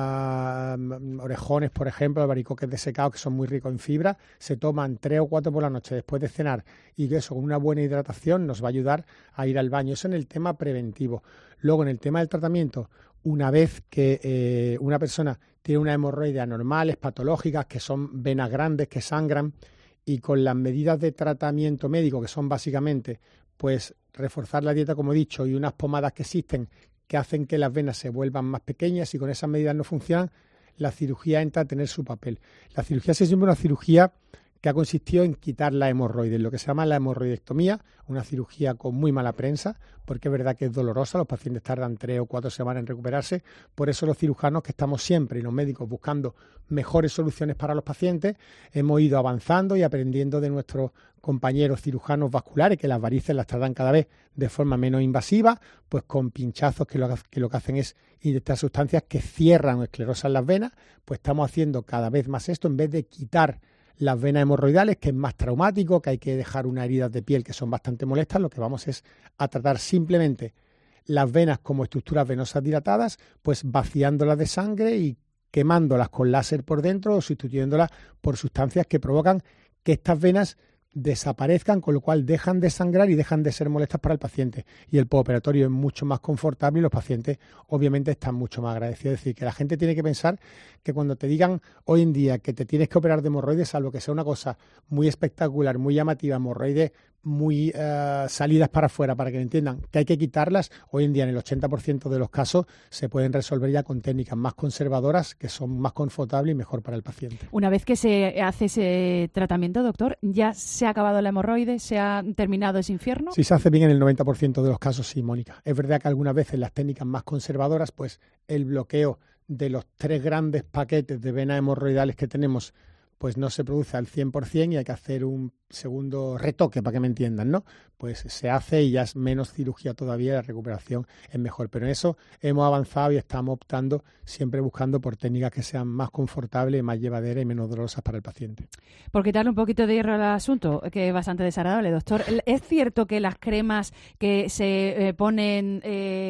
orejones, por ejemplo, albaricoques desecados que son muy ricos en fibra, se toman 3 o 4 por la noche después de cenar, y eso con una buena hidratación nos va a ayudar a ir al baño. Eso en el tema preventivo. Luego, en el tema del tratamiento, una vez que una persona tiene una hemorroide anormales, patológicas, que son venas grandes que sangran, y con las medidas de tratamiento médico, que son básicamente pues reforzar la dieta, como he dicho, y unas pomadas que existen que hacen que las venas se vuelvan más pequeñas, y con esas medidas no funcionan, la cirugía entra a tener su papel. La cirugía es siempre una cirugía que ha consistido en quitar la hemorroide, lo que se llama la hemorroidectomía, una cirugía con muy mala prensa, porque es verdad que es dolorosa, los pacientes tardan 3 o 4 semanas en recuperarse. Por eso los cirujanos, que estamos siempre, y los médicos, buscando mejores soluciones para los pacientes, hemos ido avanzando y aprendiendo de nuestros compañeros cirujanos vasculares, que las varices las tratan cada vez de forma menos invasiva, pues con pinchazos que lo que hacen es inyectar sustancias que cierran o esclerosan las venas. Pues estamos haciendo cada vez más esto, en vez de quitar las venas hemorroidales, que es más traumático, que hay que dejar unas heridas de piel que son bastante molestas. Lo que vamos es a tratar simplemente las venas como estructuras venosas dilatadas, pues vaciándolas de sangre y quemándolas con láser por dentro o sustituyéndolas por sustancias que provocan que estas venas desaparezcan, con lo cual dejan de sangrar y dejan de ser molestas para el paciente, y el postoperatorio es mucho más confortable y los pacientes obviamente están mucho más agradecidos. Es decir, que la gente tiene que pensar que cuando te digan hoy en día que te tienes que operar de hemorroides, salvo que sea una cosa muy espectacular, muy llamativa, hemorroides muy salidas para afuera, para que entiendan que hay que quitarlas, hoy en día en el 80% de los casos se pueden resolver ya con técnicas más conservadoras, que son más confortables y mejor para el paciente. Una vez que se hace ese tratamiento, doctor, ¿ya se ha acabado la hemorroide? ¿Se ha terminado ese infierno? Si se hace bien en el 90% de los casos, sí, Mónica. Es verdad que algunas veces las técnicas más conservadoras, pues el bloqueo de los 3 grandes paquetes de venas hemorroidales que tenemos, pues no se produce al 100% y hay que hacer un segundo retoque, para que me entiendan, ¿no? Pues se hace y ya es menos cirugía todavía, la recuperación es mejor. Pero en eso hemos avanzado y estamos optando, siempre buscando por técnicas que sean más confortables, más llevaderas y menos dolorosas para el paciente. Por quitarle un poquito de hierro al asunto, que es bastante desagradable, doctor, ¿es cierto que las cremas que se ponen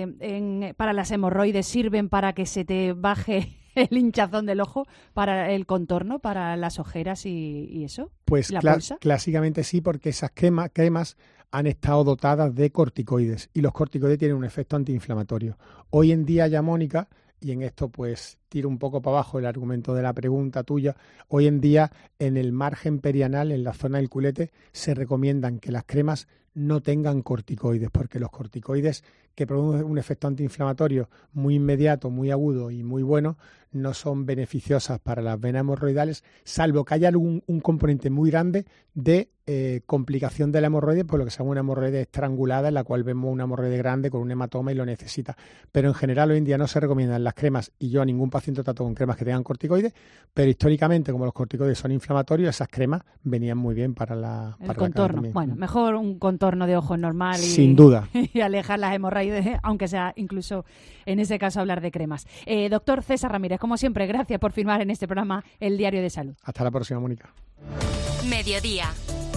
para las hemorroides sirven para que se te baje el hinchazón del ojo, para el contorno, para las ojeras y eso? Pues ¿La bolsa? Clásicamente sí, porque esas cremas han estado dotadas de corticoides, y los corticoides tienen un efecto antiinflamatorio. Hoy en día ya, Mónica, y en esto pues tiro un poco para abajo el argumento de la pregunta tuya, hoy en día en el margen perianal, en la zona del culete, se recomiendan que las cremas no tengan corticoides, porque los corticoides, que producen un efecto antiinflamatorio muy inmediato, muy agudo y muy bueno, no son beneficiosas para las venas hemorroidales, salvo que haya un componente muy grande de complicación de la hemorroide, por lo que se llama una hemorroide estrangulada, en la cual vemos una hemorroide grande con un hematoma y lo necesita. Pero en general hoy en día no se recomiendan las cremas, y yo a ningún paciente trato con cremas que tengan corticoides, pero históricamente, como los corticoides son inflamatorios, esas cremas venían muy bien para el contorno. Bueno, mejor un contorno de ojos normal y, sin duda, y alejar las hemorroides, aunque sea incluso en ese caso hablar de cremas. Doctor César Ramírez, como siempre, gracias por firmar en este programa El Diario de Salud. Hasta la próxima, Mónica. Mediodía.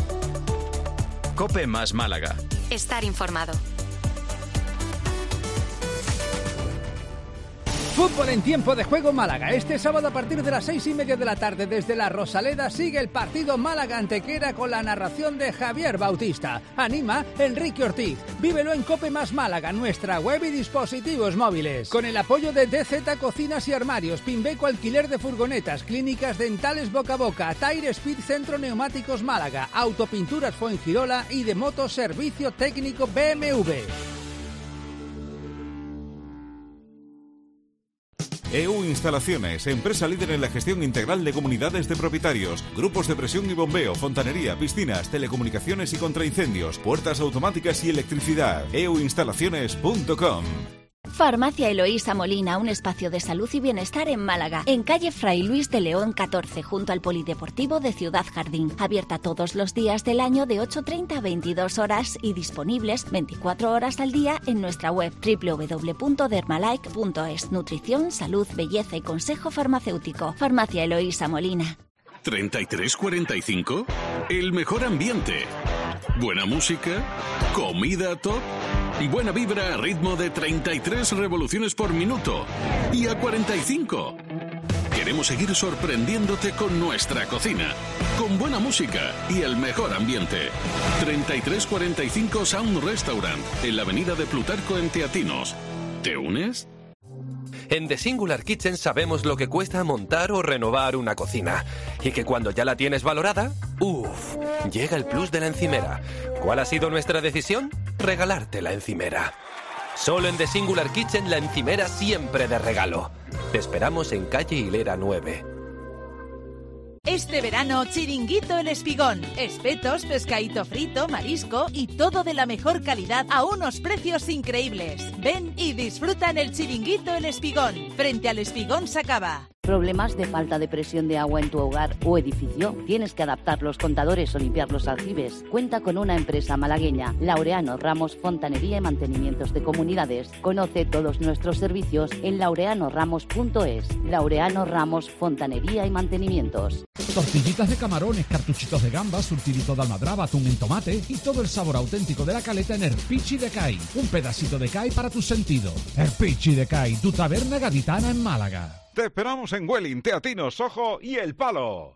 COPE más Málaga. Estar informado. Fútbol en tiempo de juego Málaga. Este sábado a partir de las 6:30 de la tarde desde la Rosaleda sigue el partido Málaga-Antequera con la narración de Javier Bautista. Anima Enrique Ortiz. Vívelo en Cope Más Málaga, nuestra web y dispositivos móviles. Con el apoyo de DZ Cocinas y Armarios, Pimbeco Alquiler de Furgonetas, Clínicas Dentales Boca a Boca, Tire Speed Centro Neumáticos Málaga, Autopinturas Fuengirola y de Motos Servicio Técnico BMW. EU Instalaciones, empresa líder en la gestión integral de comunidades de propietarios, grupos de presión y bombeo, fontanería, piscinas, telecomunicaciones y contraincendios, puertas automáticas y electricidad. euinstalaciones.com. Farmacia Eloísa Molina, un espacio de salud y bienestar en Málaga, en calle Fray Luis de León 14, junto al Polideportivo de Ciudad Jardín. Abierta todos los días del año de 8:30 a 22 horas y disponibles 24 horas al día en nuestra web www.dermalike.es. Nutrición, salud, belleza y consejo farmacéutico. Farmacia Eloísa Molina. 33-45, el mejor ambiente. Buena música, comida top, buena vibra a ritmo de 33 revoluciones por minuto. Y a 45. Queremos seguir sorprendiéndote con nuestra cocina, con buena música y el mejor ambiente. 33-45 Sound Restaurant, en la avenida de Plutarco en Teatinos. ¿Te unes? En The Singular Kitchen sabemos lo que cuesta montar o renovar una cocina. Y que cuando ya la tienes valorada, llega el plus de la encimera. ¿Cuál ha sido nuestra decisión? Regalarte la encimera. Solo en The Singular Kitchen la encimera siempre de regalo. Te esperamos en calle Hilera 9. Este verano, Chiringuito El Espigón. Espetos, pescadito frito, marisco y todo de la mejor calidad a unos precios increíbles. Ven y disfruta en el Chiringuito El Espigón, frente al Espigón Sacaba. ¿Problemas de falta de presión de agua en tu hogar o edificio? ¿Tienes que adaptar los contadores o limpiar los aljibes? Cuenta con una empresa malagueña, Laureano Ramos Fontanería y Mantenimientos de Comunidades. Conoce todos nuestros servicios en laureanoramos.es. Laureano Ramos Fontanería y Mantenimientos. Tortillitas de camarones, cartuchitos de gambas, surtidito de almadraba, atún en tomate y todo el sabor auténtico de la caleta en Erpichi de Cai. Un pedacito de Cai para tus sentidos. Erpichi de Cai, tu taberna gaditana en Málaga. Te esperamos en Welling, Teatinos, Sojo y El Palo.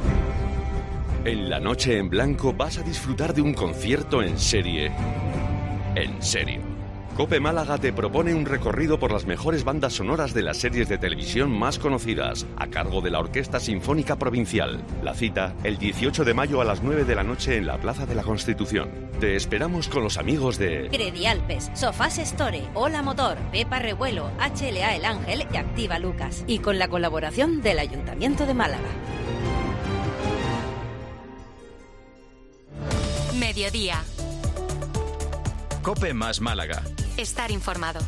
En la noche en blanco vas a disfrutar de un concierto en serie. En serio. Cope Málaga te propone un recorrido por las mejores bandas sonoras de las series de televisión más conocidas, a cargo de la Orquesta Sinfónica Provincial. La cita, el 18 de mayo a las 9 de la noche en la Plaza de la Constitución. Te esperamos con los amigos de Credialpes, Sofás Store, Hola Motor, Pepa Revuelo, HLA El Ángel y Activa Lucas. Y con la colaboración del Ayuntamiento de Málaga. Mediodía. Cope Más Málaga. Estar informado.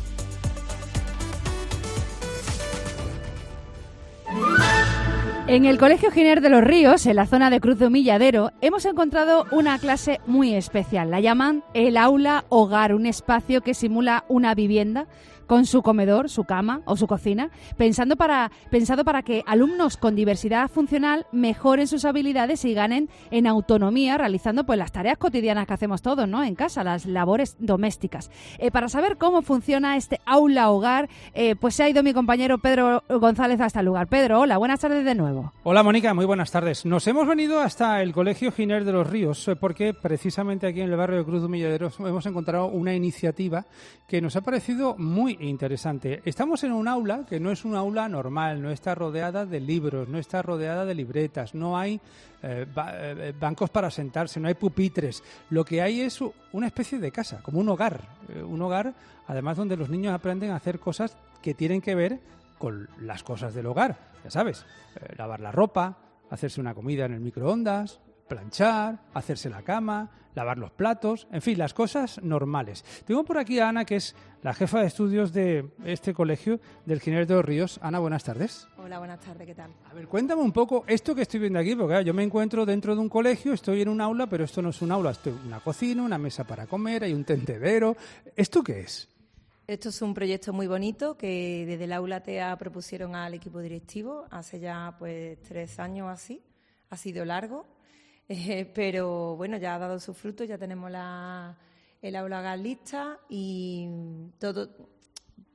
En el Colegio Giner de los Ríos, en la zona de Cruz de Humilladero, hemos encontrado una clase muy especial. La llaman el aula hogar, un espacio que simula una vivienda con su comedor, su cama o su cocina, pensado para que alumnos con diversidad funcional mejoren sus habilidades y ganen en autonomía realizando pues las tareas cotidianas que hacemos todos, ¿no? En casa, las labores domésticas. Para saber cómo funciona este aula hogar, pues se ha ido mi compañero Pedro González hasta el lugar. Pedro, hola, buenas tardes de nuevo. Hola Mónica, muy buenas tardes. Nos hemos venido hasta el Colegio Giner de los Ríos porque precisamente aquí en el barrio de Cruz de Humilladero hemos encontrado una iniciativa que nos ha parecido muy interesante. Estamos en un aula que no es un aula normal, no está rodeada de libros, no está rodeada de libretas, no hay bancos para sentarse, no hay pupitres. Lo que hay es una especie de casa, como un hogar además donde los niños aprenden a hacer cosas que tienen que ver con las cosas del hogar, ya sabes, lavar la ropa, hacerse una comida en el microondas, planchar, hacerse la cama, lavar los platos, en fin, las cosas normales. Tengo por aquí a Ana, que es la jefa de estudios de este colegio del Giner de los Ríos. Ana, buenas tardes. Hola, buenas tardes, ¿qué tal? A ver, cuéntame un poco esto que estoy viendo aquí, porque claro, yo me encuentro dentro de un colegio, estoy en un aula, pero esto no es un aula, esto es una cocina, una mesa para comer, hay un tendedero. ¿Esto qué es? Esto es un proyecto muy bonito que desde el aula TEA propusieron al equipo directivo hace ya pues 3 años así. Ha sido largo. Pero bueno, ya ha dado sus frutos, ya tenemos el aula hogar lista y todo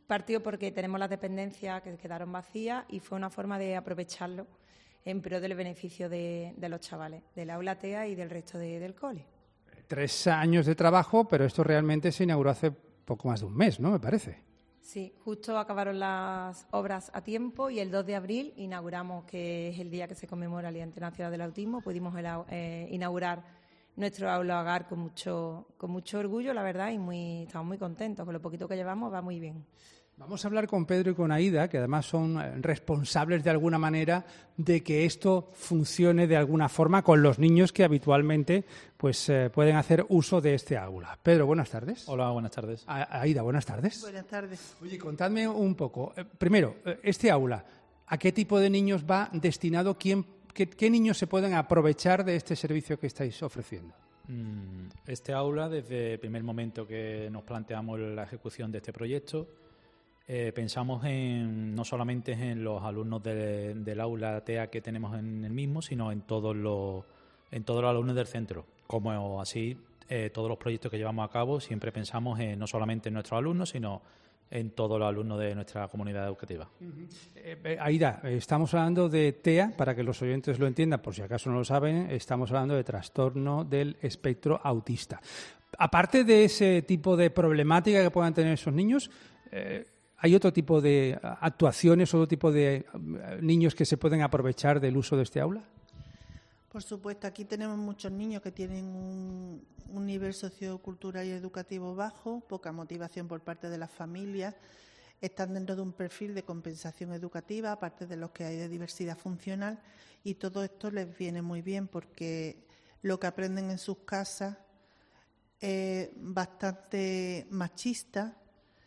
partió porque tenemos las dependencias que quedaron vacías y fue una forma de aprovecharlo en pro del beneficio de los chavales, del aula TEA y del resto del cole. 3 años de trabajo, pero esto realmente se inauguró hace poco más de un mes, ¿no? Me parece. Sí, justo acabaron las obras a tiempo y el 2 de abril inauguramos, que es el día que se conmemora el Día Internacional del Autismo, pudimos inaugurar nuestro aula hogar con mucho orgullo, la verdad, y estamos muy contentos. Con lo poquito que llevamos va muy bien. Vamos a hablar con Pedro y con Aida, que además son responsables de alguna manera de que esto funcione de alguna forma con los niños que habitualmente pues pueden hacer uso de este aula. Pedro, buenas tardes. Hola, buenas tardes. Aida, buenas tardes. Buenas tardes. Oye, contadme un poco. Primero, este aula, ¿a qué tipo de niños va destinado? ¿Qué niños se pueden aprovechar de este servicio que estáis ofreciendo? Este aula, desde el primer momento que nos planteamos la ejecución de este proyecto, pensamos no solamente en los alumnos del aula TEA que tenemos en el mismo, sino en todos los alumnos del centro. Como así, todos los proyectos que llevamos a cabo siempre pensamos no solamente en nuestros alumnos, sino en todos los alumnos de nuestra comunidad educativa. Aida, estamos hablando de TEA, para que los oyentes lo entiendan, por si acaso no lo saben, estamos hablando de trastorno del espectro autista. Aparte de ese tipo de problemática que puedan tener esos niños, ¿hay otro tipo de actuaciones, otro tipo de niños que se pueden aprovechar del uso de este aula? Por supuesto, aquí tenemos muchos niños que tienen un nivel sociocultural y educativo bajo, poca motivación por parte de las familias, están dentro de un perfil de compensación educativa, aparte de los que hay de diversidad funcional, y todo esto les viene muy bien porque lo que aprenden en sus casas es bastante machista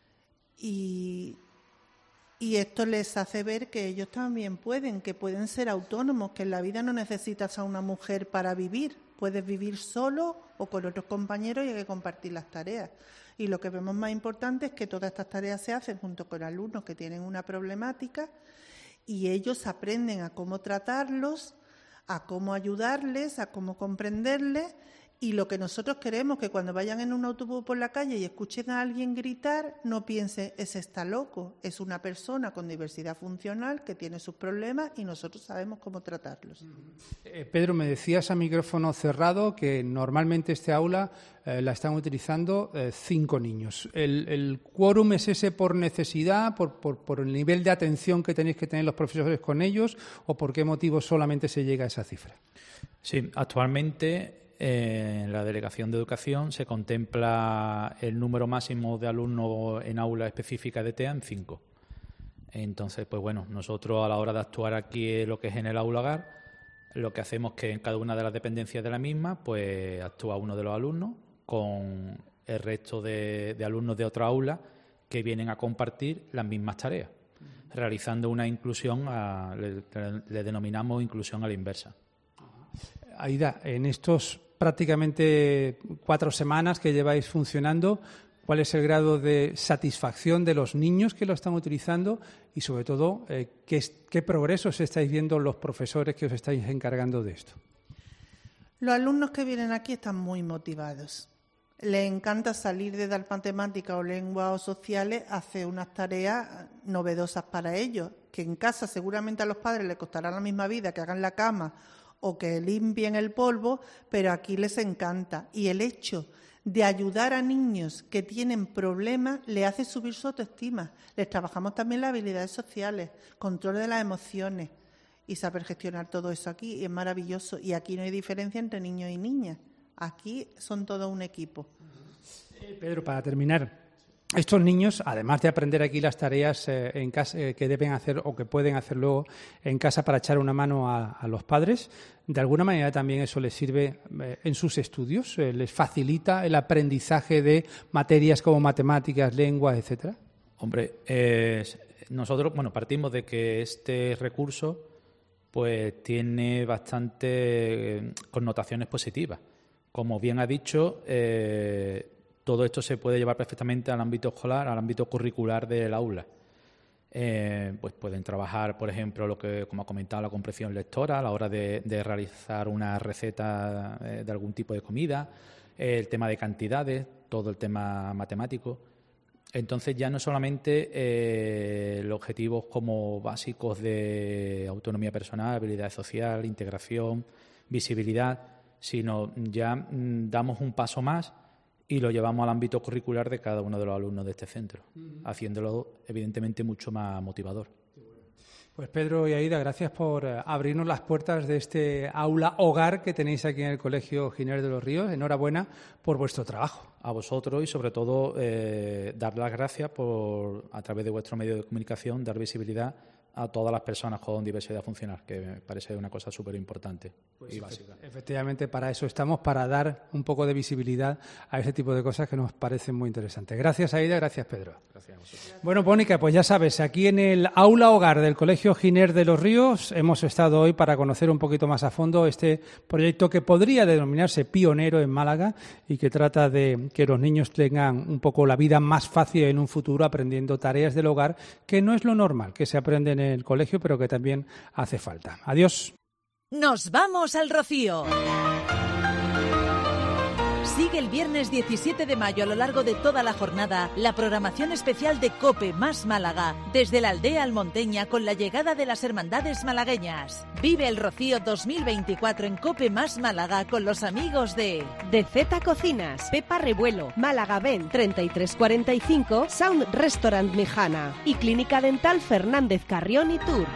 y esto les hace ver que ellos también que pueden ser autónomos, que en la vida no necesitas a una mujer para vivir, puedes vivir solo o con otros compañeros y hay que compartir las tareas. Y lo que vemos más importante es que todas estas tareas se hacen junto con alumnos que tienen una problemática y ellos aprenden a cómo tratarlos, a cómo ayudarles, a cómo comprenderles. Y lo que nosotros queremos, que cuando vayan en un autobús por la calle y escuchen a alguien gritar, no piensen, ese está loco, es una persona con diversidad funcional que tiene sus problemas y nosotros sabemos cómo tratarlos. Pedro, me decías a micrófono cerrado que normalmente este aula la están utilizando 5 niños. ¿El quórum es ese por necesidad, por el nivel de atención que tenéis que tener los profesores con ellos o por qué motivo solamente se llega a esa cifra? Sí, actualmente en la Delegación de Educación se contempla el número máximo de alumnos en aula específica de TEA en 5. Entonces, pues bueno, nosotros a la hora de actuar aquí lo que es en el aula hogar, lo que hacemos es que en cada una de las dependencias de la misma, pues actúa uno de los alumnos con el resto de alumnos de otra aula que vienen a compartir las mismas tareas, realizando una inclusión, le denominamos inclusión a la inversa. Aida, en estos prácticamente 4 semanas que lleváis funcionando, ¿cuál es el grado de satisfacción de los niños que lo están utilizando y, sobre todo, qué progresos estáis viendo los profesores que os estáis encargando de esto? Los alumnos que vienen aquí están muy motivados. Les encanta salir de dar matemáticas o lenguas o sociales a hacer unas tareas novedosas para ellos, que en casa seguramente a los padres les costará la misma vida que hagan la cama o que limpien el polvo, pero aquí les encanta. Y el hecho de ayudar a niños que tienen problemas le hace subir su autoestima. Les trabajamos también las habilidades sociales, control de las emociones y saber gestionar todo eso aquí. Y es maravilloso. Y aquí no hay diferencia entre niños y niñas. Aquí son todo un equipo. Pedro, para terminar, estos niños, además de aprender aquí las tareas en casa que deben hacer o que pueden hacer luego en casa para echar una mano a los padres, de alguna manera también eso les sirve en sus estudios, les facilita el aprendizaje de materias como matemáticas, lenguas, etcétera. Hombre, nosotros partimos de que este recurso pues tiene bastante connotaciones positivas. Como bien ha dicho, todo esto se puede llevar perfectamente al ámbito escolar, al ámbito curricular del aula. Pues pueden trabajar, por ejemplo, como ha comentado, la comprensión lectora a la hora de realizar una receta de algún tipo de comida, el tema de cantidades, todo el tema matemático. Entonces ya no solamente los objetivos como básicos de autonomía personal, habilidad social, integración, visibilidad, sino ya damos un paso más y lo llevamos al ámbito curricular de cada uno de los alumnos de este centro, haciéndolo evidentemente mucho más motivador. Pues Pedro y Aida, gracias por abrirnos las puertas de este aula hogar que tenéis aquí en el Colegio Giner de los Ríos. Enhorabuena por vuestro trabajo. A vosotros y sobre todo dar las gracias por, a través de vuestro medio de comunicación, dar visibilidad a todas las personas con diversidad funcional, que me parece una cosa súper importante y básica. Efectivamente, para eso estamos, para dar un poco de visibilidad a ese tipo de cosas que nos parecen muy interesantes. Gracias, Aida, gracias, Pedro. Gracias a vosotros. Bueno, Mónica, pues ya sabes, aquí en el aula hogar del Colegio Giner de los Ríos hemos estado hoy para conocer un poquito más a fondo este proyecto que podría denominarse pionero en Málaga y que trata de que los niños tengan un poco la vida más fácil en un futuro aprendiendo tareas del hogar, que no es lo normal que se aprenden en el colegio, pero que también hace falta. Adiós. Nos vamos al Rocío. Sigue el viernes 17 de mayo a lo largo de toda la jornada la programación especial de COPE más Málaga, desde la aldea almonteña con la llegada de las hermandades malagueñas. Vive el Rocío 2024 en COPE más Málaga con los amigos de Z Cocinas, Pepa Revuelo, Málaga Ben 3345, Sound Restaurant Mijana y Clínica Dental Fernández Carrión y Tour.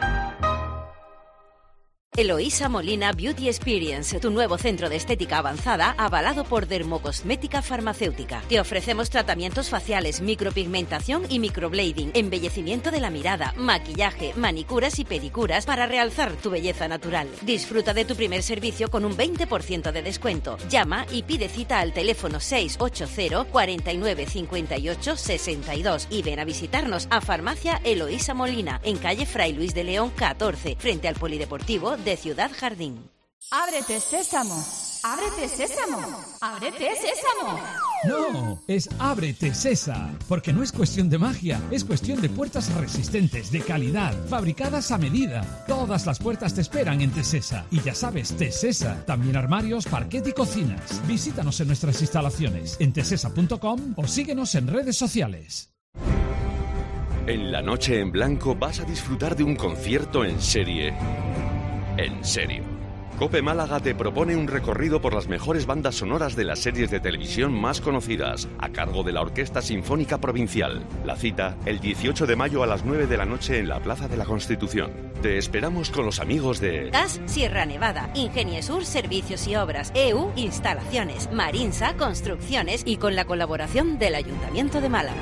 Eloísa Molina Beauty Experience, tu nuevo centro de estética avanzada avalado por Dermocosmética Farmacéutica. Te ofrecemos tratamientos faciales, micropigmentación y microblading, embellecimiento de la mirada, maquillaje, manicuras y pedicuras para realzar tu belleza natural. Disfruta de tu primer servicio con un 20% de descuento. Llama y pide cita al teléfono 680 49 58 62 y ven a visitarnos a Farmacia Eloísa Molina, en calle Fray Luis de León 14, frente al Polideportivo de Ciudad Jardín. ¡Ábrete, sésamo! ¡Ábrete, sésamo! ¡Ábrete, sésamo! No, es Ábrete Sesa, porque no es cuestión de magia, es cuestión de puertas resistentes, de calidad, fabricadas a medida. Todas las puertas te esperan en Tesesa. Y ya sabes, Tesesa, también armarios, parquet y cocinas. Visítanos en nuestras instalaciones en tesesa.com o síguenos en redes sociales. En la noche en blanco vas a disfrutar de un concierto en serie. En serio. COPE Málaga te propone un recorrido por las mejores bandas sonoras de las series de televisión más conocidas, a cargo de la Orquesta Sinfónica Provincial. La cita, el 18 de mayo a las 9 de la noche en la Plaza de la Constitución. Te esperamos con los amigos de Gas Sierra Nevada, Ingeniesur Servicios y Obras, EU Instalaciones, Marinsa Construcciones y con la colaboración del Ayuntamiento de Málaga.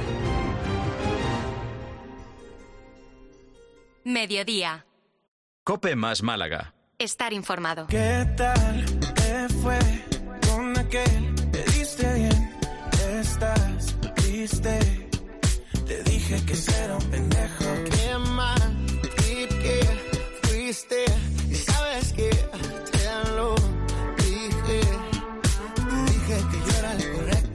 Mediodía. COPE más Málaga. Estar informado. ¿Qué tal te fue con aquel? Te diste bien, estás triste. Te dije que era un pendejo. Qué mal y que fuiste. Y sabes que te lo dije. Te dije que yo era el correcto.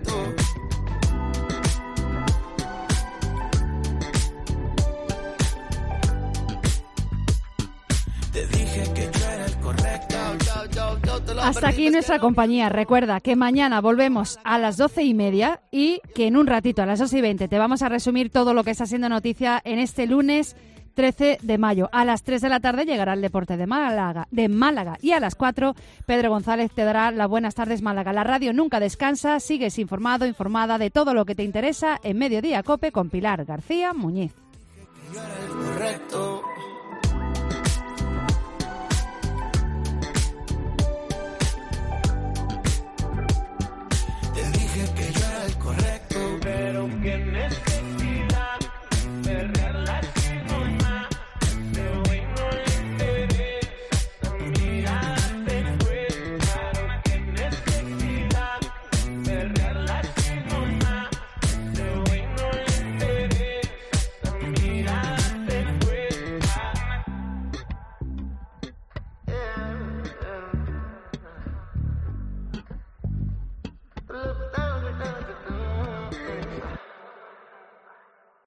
Te dije que yo era el correcto. Hasta aquí nuestra compañía. Recuerda que mañana volvemos a las 12:30 y que en un ratito, a las 2:20, te vamos a resumir todo lo que está siendo noticia en este lunes 13 de mayo. A las 3 de la tarde llegará el deporte de Málaga. Y a las 4, Pedro González te dará las buenas tardes Málaga. La radio nunca descansa. Sigues informado, informada de todo lo que te interesa en Mediodía COPE con Pilar García Muñiz. Yo era el correcto.